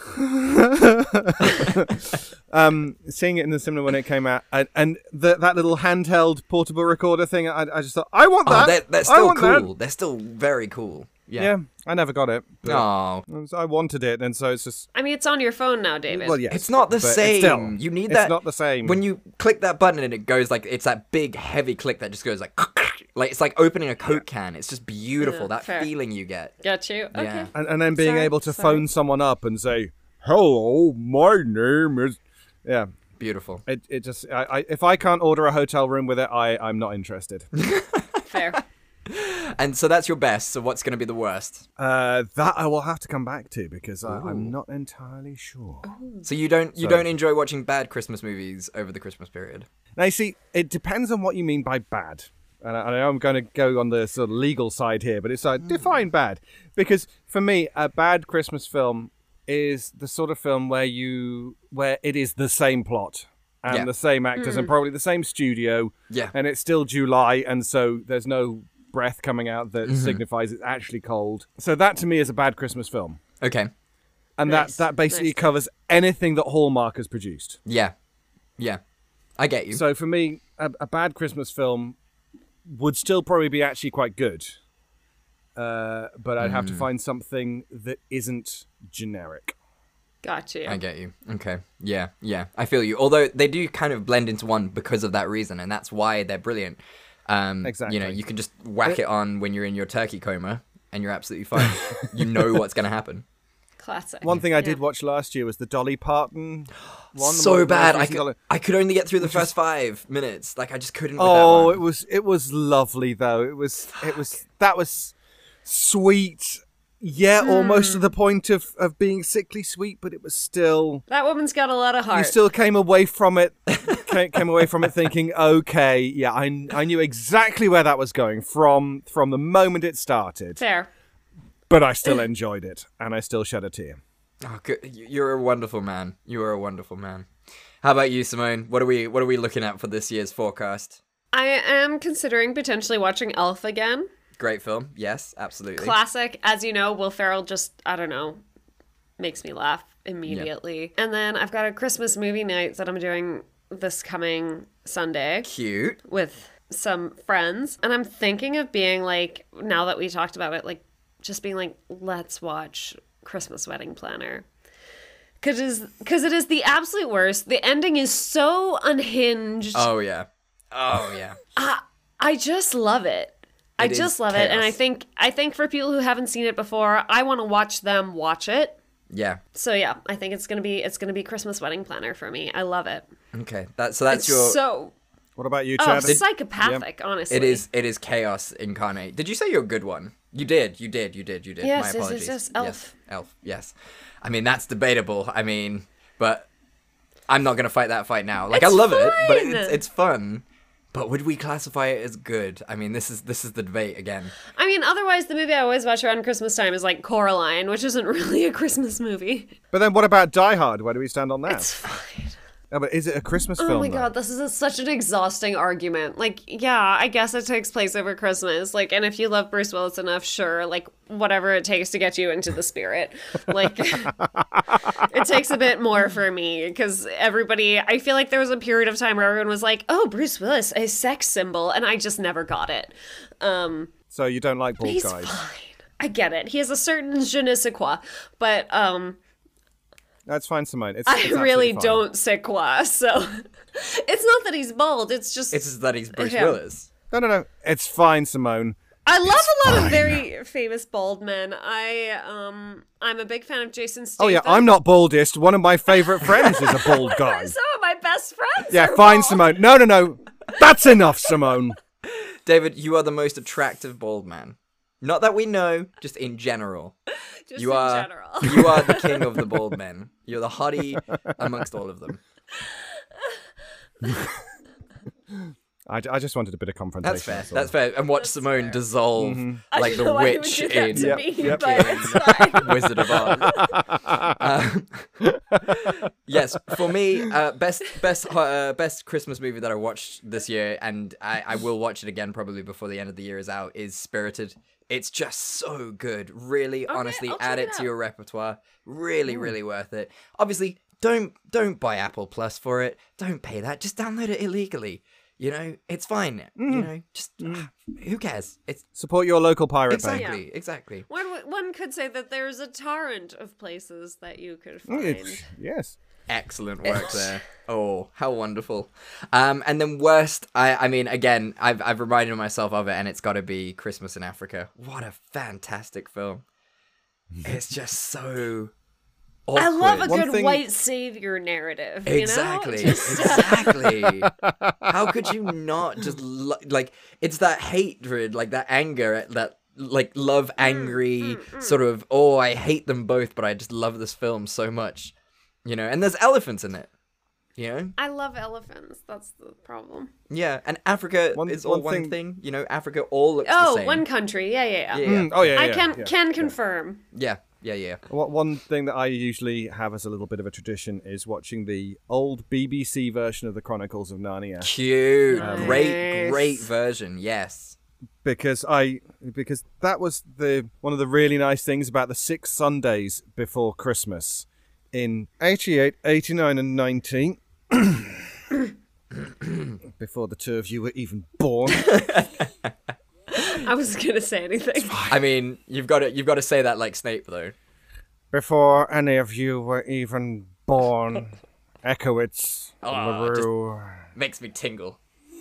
um, seeing it in the cinema when it came out, and, and the, that little handheld portable recorder thing, I, I just thought, I want that. Oh, they're, they're I still want cool. that. They're still very cool. Yeah. Yeah. I never got it. but Oh. I wanted it, and so it's just. I mean, it's on your phone now, David. Well, yes, It's not the but it's same. still- You need it's that. not the same. When you click that button and it goes like it's that big heavy click that just goes like like it's like opening a Coke can. It's just beautiful. Yeah, that fair. feeling you get. Got you. Okay. Yeah. and, and then being Sorry, able to sorry. phone someone up and say, "Hello, my name is," yeah. Beautiful. It it just I, I if I can't order a hotel room with it, I I'm not interested. Fair. And so that's your best. So what's going to be the worst? uh, that I will have to come back to because I, I'm not entirely sure. So you don't you So- don't enjoy watching bad Christmas movies over the Christmas period? Now, you see, it depends on what you mean by bad. And I, I know I'm going to go on the sort of legal side here, but it's like, define bad. Because for me, a bad Christmas film is the sort of film where you where it is the same plot and Yeah. the same actors and probably the same studio. Yeah. And it's still July, and so there's no breath coming out that Mm-hmm. signifies it's actually cold. So that to me is a bad Christmas film. Okay. And Nice. that, that basically Nice. covers anything that Hallmark has produced. Yeah. Yeah. I get you. So for me, a, a bad Christmas film would still probably be actually quite good. Uh, but I'd Mm. have to find something that isn't generic. Got you. I get you. Okay. Yeah. Yeah. I feel you. Although they do kind of blend into one because of that reason, and that's why they're brilliant. Um, Exactly. You know, you can just whack it on when you're in your turkey coma, and you're absolutely fine. You know what's going to happen. Classic. One thing I Yeah. did watch last year was the Dolly Parton one. the So most bad. I recent could, Dolly- I could only get through the first five minutes. Like I just couldn't. With Oh, that one. it was it was lovely though. It was it was that was sweet. Yeah, almost to the point of, of being sickly sweet, but it was still. That woman's got a lot of heart. You still came away from it, came, came away from it thinking, okay, yeah, I, I knew exactly where that was going from from the moment it started, Fair. but I still enjoyed it, and I still shed a tear. Oh, good. You- You're a wonderful man. You are a wonderful man. How about you, Simone? What are we What are we looking at for this year's forecast? I am considering potentially watching Elf again. Great film. Yes, absolutely. Classic. As you know, Will Ferrell just, I don't know, makes me laugh immediately. And then I've got a Christmas movie night that I'm doing this coming Sunday Cute. with some friends. And I'm thinking of being like, now that we talked about it, like just being like, let's watch Christmas Wedding Planner. Because it is, 'cause it is the absolute worst. The ending is so unhinged. Oh yeah. Oh yeah. I just love it. I It is just love it. And I chaos. think I think for people who haven't seen it before, I want to watch them watch it. Yeah. So yeah, I think it's gonna be it's gonna be Christmas Wedding Planner for me. I love it. Okay. That so that's It's your. so What about you, oh, Chad? psychopathic, honestly. It is. It is chaos incarnate. Did you say you're a good one? You did. You did. You did. You did. Yes, My yes, yes, apologies. yes, Elf. Yes, Elf. Yes. I mean that's debatable. I mean, but I'm not gonna fight that fight now. Like I It's love it, but fine. it's it's fun. But would we classify it as good? I mean, this is this is the debate again. I mean, otherwise the movie I always watch around Christmas time is like Coraline, which isn't really a Christmas movie. But then what about Die Hard? Where do we stand on that? It's fine. Oh, but is it a Christmas Oh film? my though? god, this is a, such an exhausting argument. Like, yeah, I guess it takes place over Christmas. Like, and if you love Bruce Willis enough, sure, like, whatever it takes to get you into the spirit. Like, it takes a bit more for me because everybody, I feel like there was a period of time where everyone was like, oh, Bruce Willis, a sex symbol, and I just never got it. Um, So you don't like bald he's guys? fine. I get it. He has a certain je ne sais quoi, but um, That's fine, Simone. It's, I it's really absolutely fine. don't sais quoi, so it's not that he's bald, it's just... It's just that he's Bruce Yeah. Willis. No, no, no. It's fine, Simone. I love a lot fine. of very famous bald men. I um I'm a big fan of Jason Oh Statham. yeah, I'm not baldest. One of my favourite friends is a bald guy. Some of my best friends. Yeah, are fine, bald. Simone. No, no, no. That's enough, Simone. David, you are the most attractive bald man. Not that we know, just in general. Just You in are general. you are the king of the bald men. You're the hottie amongst all of them. I, I just wanted a bit of confrontation. That's fair. all. That's fair. And watch That's Simone fair. dissolve I like don't the know why you would witch do that in to Yep, me, yep, but yep. it's fine. Wizard of Oz. Um, yes, for me, uh, best best uh, best Christmas movie that I watched this year, and I, I will watch it again probably before the end of the year is out, is Spirited. It's just so good. Really, honestly, I'll add check it it to out. your repertoire. Really, really worth it. Obviously, don't don't buy Apple Plus for it. Don't pay that. Just download it illegally. You know, it's fine. You know, just who cares? It's Support your local pirate bank. exactly, exactly. One one could say that there's a torrent of places that you could Mm, find. it's- Yes. Excellent work there. Oh, how wonderful. Um, and then worst, I, I mean, again, I've, I've reminded myself of it, and it's got to be Christmas in Africa. What a fantastic film. It's just so awkward. I love a One good thing- white savior narrative. You Exactly, know? Just, uh, exactly. How could you not just, lo- like, it's that hatred, like that anger, that, like, love angry sort of, oh, I hate them both, but I just love this film so much. You know, and there's elephants in it. You know? I love elephants. That's the problem. Yeah, and Africa One- is all one one thing- thing. You know, Africa all looks the Oh, same. one country. Yeah, yeah, yeah. Yeah, Mm, oh, yeah, I yeah, can yeah, can yeah. confirm. yeah, Yeah, yeah. What one thing that I usually have as a little bit of a tradition is watching the old B B C version of the Chronicles of Narnia. Cute. Nice. Great, great version. Yes. Because I because that was the one of the really nice things about the six Sundays before Christmas in eighty-eight, eighty-nine and nineteen. Before the two of you were even born. I was gonna say anything. I mean, you've got to you've got to say that like Snape though. Before any of you were even born. Ekowitz, Oh, LaRue. Makes me tingle.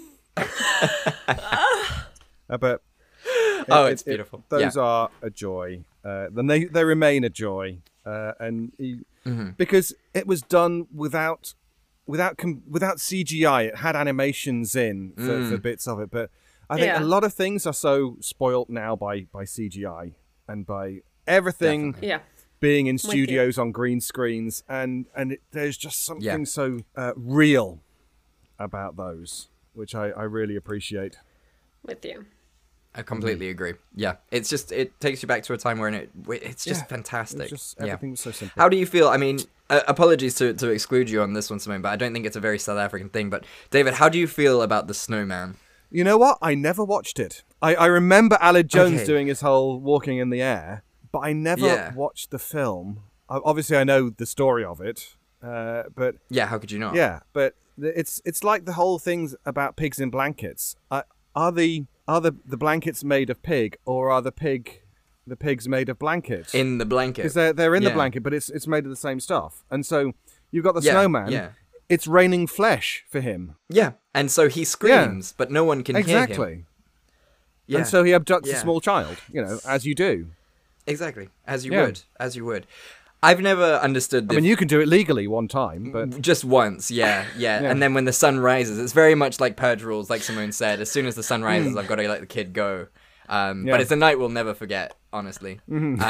Uh, but Oh, it- it's it- beautiful. those Yeah. are a joy. Uh, then they they remain a joy, uh, and he, Mm-hmm. because it was done without without com- without C G I. It had animations in for, Mm. for bits of it, but I think Yeah. a lot of things are so spoilt now by by C G I and by everything Yeah. being in you. studios on green screens, and and it, there's just something Yeah. so uh, real about those, which I, I really appreciate. With you. I completely agree. Yeah, it's just it takes you back to a time when it it's just Yeah, fantastic. It's just yeah. everything was so simple. How do you feel? I mean, uh, apologies to to exclude you on this one, Simone, but I don't think it's a very South African thing. But David, how do you feel about the snowman? You know what? I never watched it. I, I remember Aled Jones Okay. doing his whole walking in the air, but I never Yeah. watched the film. I, obviously, I know the story of it, uh, but Yeah, how could you not? yeah, but th- it's it's like the whole thing's about pigs in blankets. Uh, are the are the, the blankets made of pig, or are the pig the pigs made of blankets? In the blanket. Because they're they're in the Yeah. blanket, but it's it's made of the same stuff. And so you've got the Yeah, snowman. yeah. It's raining flesh for him. Yeah, and so he screams, but no one can hear him. Exactly. Yeah, And so he abducts Yeah. a small child, you know, as you do. exactly, as you Yeah. would, as you would. I've never understood the I mean, you can do it legally one time, but Just once, yeah, yeah, Yeah. And then when the sun rises, it's very much like Purge Rules, like Simone said. As soon as the sun Hmm. rises, I've got to let the kid go. Um, Yeah. But it's a night we'll never forget, honestly. Mm-hmm.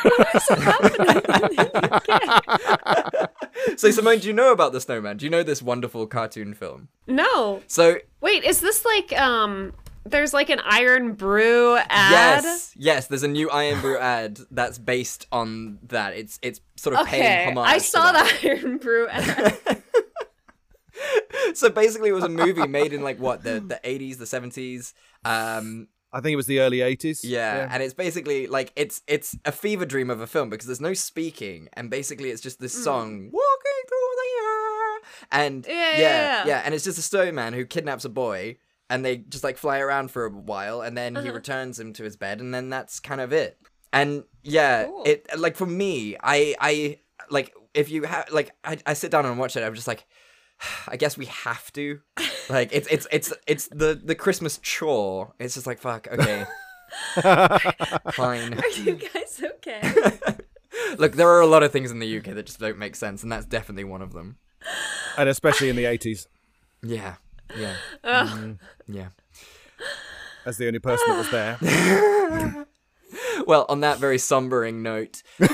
Um, so, Simone, do you know about the Snowman? Do you know this wonderful cartoon film? No. So, Wait, is this like um there's like an Iron Brew ad? yes, yes, there's a new Iron Brew ad that's based on that. It's it's sort of paying Okay. homage I to saw that. the Iron Brew ad. So basically, it was a movie made in like what the the eighties, the seventies. Um, I think it was the early eighties. Yeah, and it's basically like it's it's a fever dream of a film because there's no speaking, and basically it's just this song walking through the air, and Yeah, yeah, yeah, yeah. and it's just a snowman who kidnaps a boy, and they just like fly around for a while, and then he returns him to his bed, and then that's kind of it. And yeah, Cool. it like for me, I I like if you have like I I sit down and watch it, I'm just like. I guess we have to. Like it's it's it's it's the the Christmas chore. It's just like fuck. Okay, fine. Are you guys okay? Look, there are a lot of things in the U K that just don't make sense, and that's definitely one of them. And especially in the eighties, Yeah, yeah, Ugh. yeah. as the only person that was there. Well, on that very sombering note, um,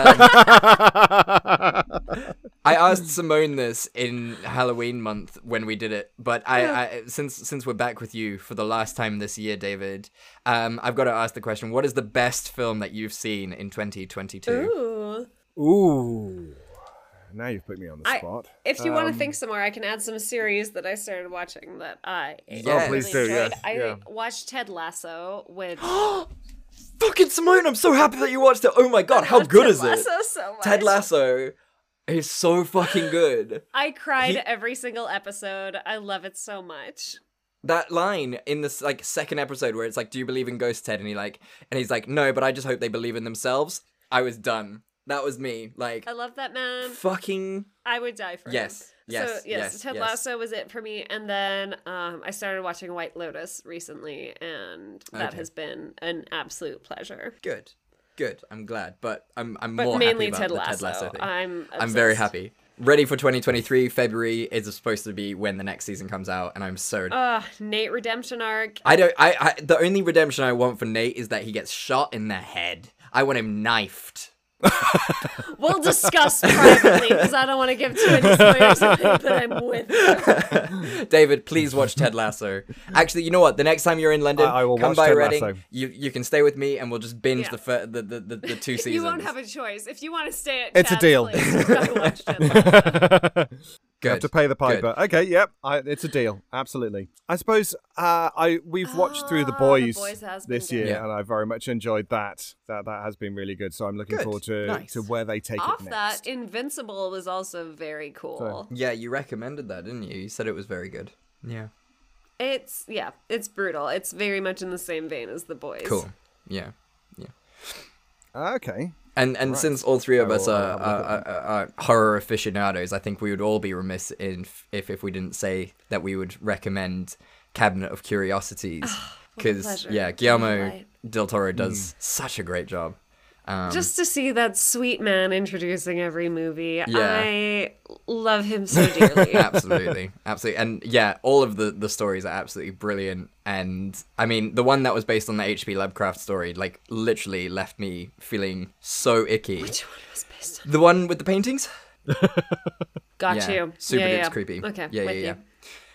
I asked Simone this in Halloween month when we did it, but I, I since since we're back with you for the last time this year, David, um, I've got to ask the question: what is the best film that you've seen in twenty twenty-two? Ooh. Ooh. Now you've put me on the I- spot. If you want to Um, think some more, I can add some series that I started watching that I Yes. Oh, please do, enjoyed. yes, I yeah. watched Ted Lasso, which Fucking Simone, I'm so happy that you watched it. Oh my god, how love good Ted is it? Lasso so much. Ted Lasso is so fucking good. I cried He- every single episode. I love it so much. That line in this like second episode where it's like, "Do you believe in ghosts, Ted?" and he like, and he's like, "No, but I just hope they believe in themselves." I was done. That was me. Like, I love that man. fucking I would die for him. yes, yes, so yes, yes, Ted yes. Lasso was it for me, and then um, I started watching White Lotus recently, and that Okay. has been an absolute pleasure. Good, good. I'm glad, but I'm I'm But more mainly happy about Ted the Lasso. Ted Lasso thing. I'm I'm very obsessed. happy. Ready for twenty twenty-three. February is supposed to be when the next season comes out, and I'm so. Ugh, Nate redemption arc. I don't. I, I. The only redemption I want for Nate is that he gets shot in the head. I want him knifed. We'll discuss privately because I don't want to give too many spoilers away, but I'm with you. David, please watch Ted Lasso. Actually, you know what? The next time you're in London, I- I will come watch by Ted Reading. Lasso. You you can stay with me, and we'll just binge Yeah. the, fir- the, the the the two seasons. You won't have a choice. If you want to stay at It's a Chad's deal. place, you've got to watch Ted Lasso. You have to pay the piper. Okay, yep, I, it's a deal. Absolutely. I suppose uh, I we've watched through The Ah, The Boys, Boys has been this good. year, Yeah. and I very much enjoyed that. That that has been really good. So I'm looking Good. forward to Nice. to where they take Off it that, next. Invincible was also very cool. Yeah, you recommended that, didn't you? You said it was very good. Yeah. It's yeah, it's brutal. It's very much in the same vein as The Boys. Cool. Yeah. Okay. And and Right. since all three of I us will, are, uh, have a are, look at are, are horror aficionados, I think we would all be remiss in if if we didn't say that we would recommend Cabinet of Curiosities, Ah, what a because pleasure. yeah, What a Guillermo delight. del Toro does Mm. such a great job. Um, Just to see that sweet man introducing every movie, Yeah. I love him so dearly. absolutely, absolutely, and yeah, all of the the stories are absolutely brilliant. And I mean, the one that was based on the H P Lovecraft story, like literally left me feeling so icky. Which one was based on? The one with the paintings. Got Yeah, you. super yeah, duper yeah. creepy. Okay, Yeah, with yeah, you.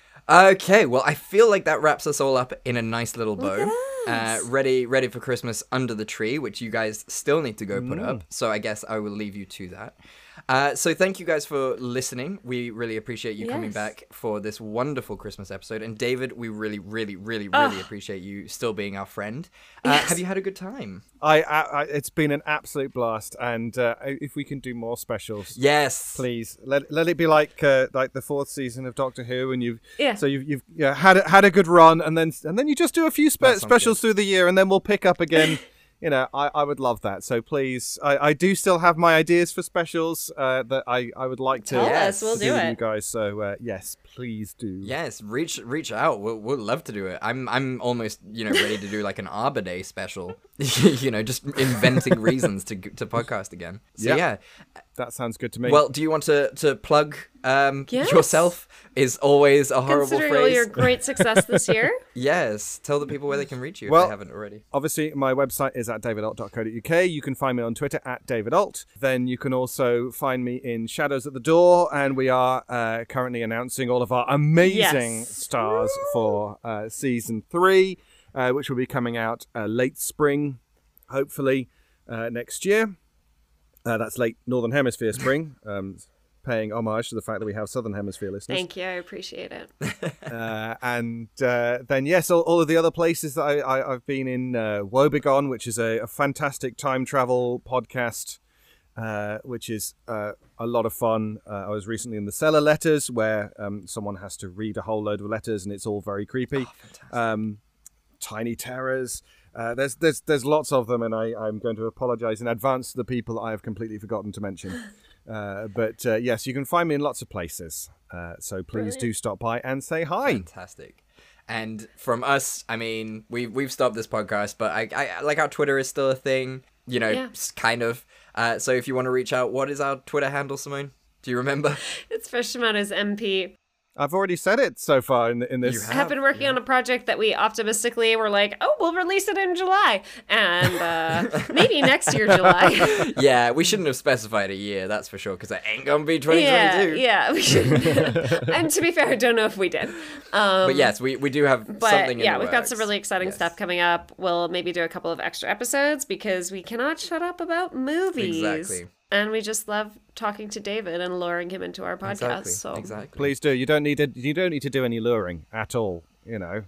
Okay, well, I feel like that wraps us all up in a nice little bow. Look Uh, at us. ready, ready for Christmas under the tree, which you guys still need to go put Mm. up. So I guess I will leave you to that. Uh, so thank you guys for listening. We really appreciate you coming Yes. back for this wonderful Christmas episode. And David, we really, really, really, really Ugh. appreciate you still being our friend. Uh, Yes. Have you had a good time? I, I, I it's been an absolute blast, and uh, if we can do more specials, Yes. please let let it be like uh, like the fourth season of Doctor Who, and you've Yeah. so you've you've yeah, had a, had a good run, and then and then you just do a few spe- That sounds specials through the year, and then we'll pick up again. You know, I, I would love that. So please, I, I do still have my ideas for specials uh, that I, I would like to, Tell Yes. us, we'll to do with you it. guys. So uh, yes, please do. Yes, reach reach out. We'll we'll love to do it. I'm I'm almost you know ready to do like an Arbor Day special. you know, just inventing reasons to to podcast again. So Yeah. yeah. That sounds good to me. Well, do you want to to plug um Yes. yourself? Is always a horrible Considering all phrase. your great success this year. Yes, tell the people where they can reach you if Well- they haven't already. obviously, my website is at david alt dot co dot u k. You can find me on Twitter at davidalt. Then you can also find me in Shadows at the Door, and we are uh, currently announcing all of our amazing Yes. stars for uh, season three, uh, which will be coming out uh, late spring, hopefully uh, next year. Uh, that's late Northern Hemisphere spring. Um, paying homage to the fact that we have Southern Hemisphere listeners. Thank you. I appreciate it. Uh, and uh, then yes, all, all of the other places that I, I, I've been in, uh, Woebegone, which is a, a fantastic time travel podcast, uh, which is uh, a lot of fun. Uh, I was recently in the Cellar Letters, where um, someone has to read a whole load of letters, and it's all very creepy. um, Tiny Terrors. Uh, there's there's there's lots of them, and I, I'm going to apologize in advance to the people that I have completely forgotten to mention. Uh, but uh, yes, you can find me in lots of places. Uh, so please do stop by and say hi. Fantastic. And from us, I mean, we've we've stopped this podcast, but I, I like our Twitter is still a thing. You know, Yeah. s- kind of. Uh, so if you want to reach out, what is our Twitter handle, Simone? Do you remember? It's Fishimoto's M P. I've already said it so far in, in this. You I have been working on a project that we optimistically were like, oh, we'll release it in July. And uh, maybe next year, July. Yeah, we shouldn't have specified a year, that's for sure, because it ain't gonna be twenty yeah, twenty-two. yeah, we should. And to be fair, I don't know if we did. Um, But yes, we, we do have But something in yeah, the we've got some works. really exciting Yes. stuff coming up. We'll maybe do a couple of extra episodes because we cannot shut up about movies. Exactly. And we just love talking to David and luring him into our podcast. Exactly. So Exactly. Please do. You don't need to. You don't need to do any luring at all. You know.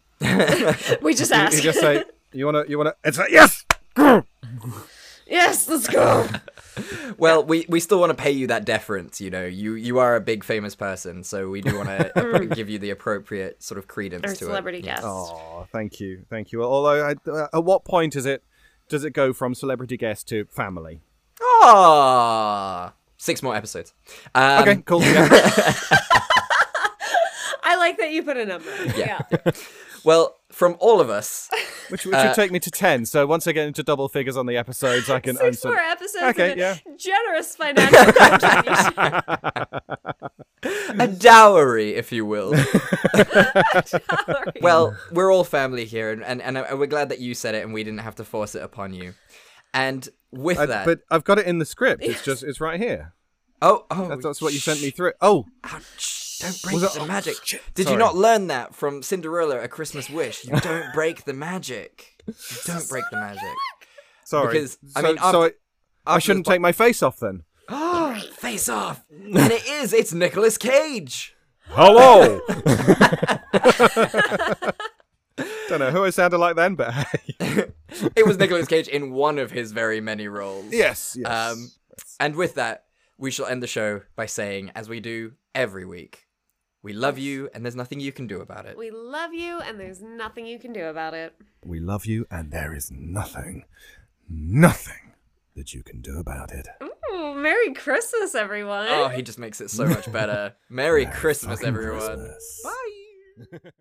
we just You, ask. you just say you want to. You want to. It's like yes. Yes, let's go. Well, we, we still want to pay you that deference, you know. You you are a big famous person, so we do want to give you the appropriate sort of credence Our to celebrity it. guest. Oh, thank you, thank you. Although, I, uh, at what point is it? Does it go from celebrity guest to family? Ah, six more episodes. Um, Okay, cool. Yeah. I like that you put a number. Yeah. Well, from all of us, Which, which Uh, would take me to ten. So once I get into double figures on the episodes, I can. Six I'm more some- episodes Okay, of a yeah. generous financial contribution. a dowry, if you will. Sorry. Well, we're all family here, and, and, and we're glad that you said it and we didn't have to force it upon you. And with I- that, but I've got it in the script. It's just it's right here. oh, oh, That's, that's what you sent me through. Oh, Ouch, don't break Was it- the oh, magic. shit. Did Sorry. you not learn that from Cinderella: A Christmas Wish? You don't break the magic. You don't break the magic. sorry. Because, I so, mean, so after- I, I after shouldn't this po- take my face off then. Face off, and it is. It's Nicolas Cage. Hello. Don't know who I sounded like then, but hey. It was Nicolas Cage in one of his very many roles. Yes. Yes. Um, and with that, we shall end the show by saying, as we do every week, we love you, and there's nothing you can do about it. We love you, and there's nothing you can do about it. We love you, and there is nothing, nothing that you can do about it. Ooh, Merry Christmas, everyone. Oh, he just makes it so much better. Merry Christmas, fucking everyone. Christmas. Bye.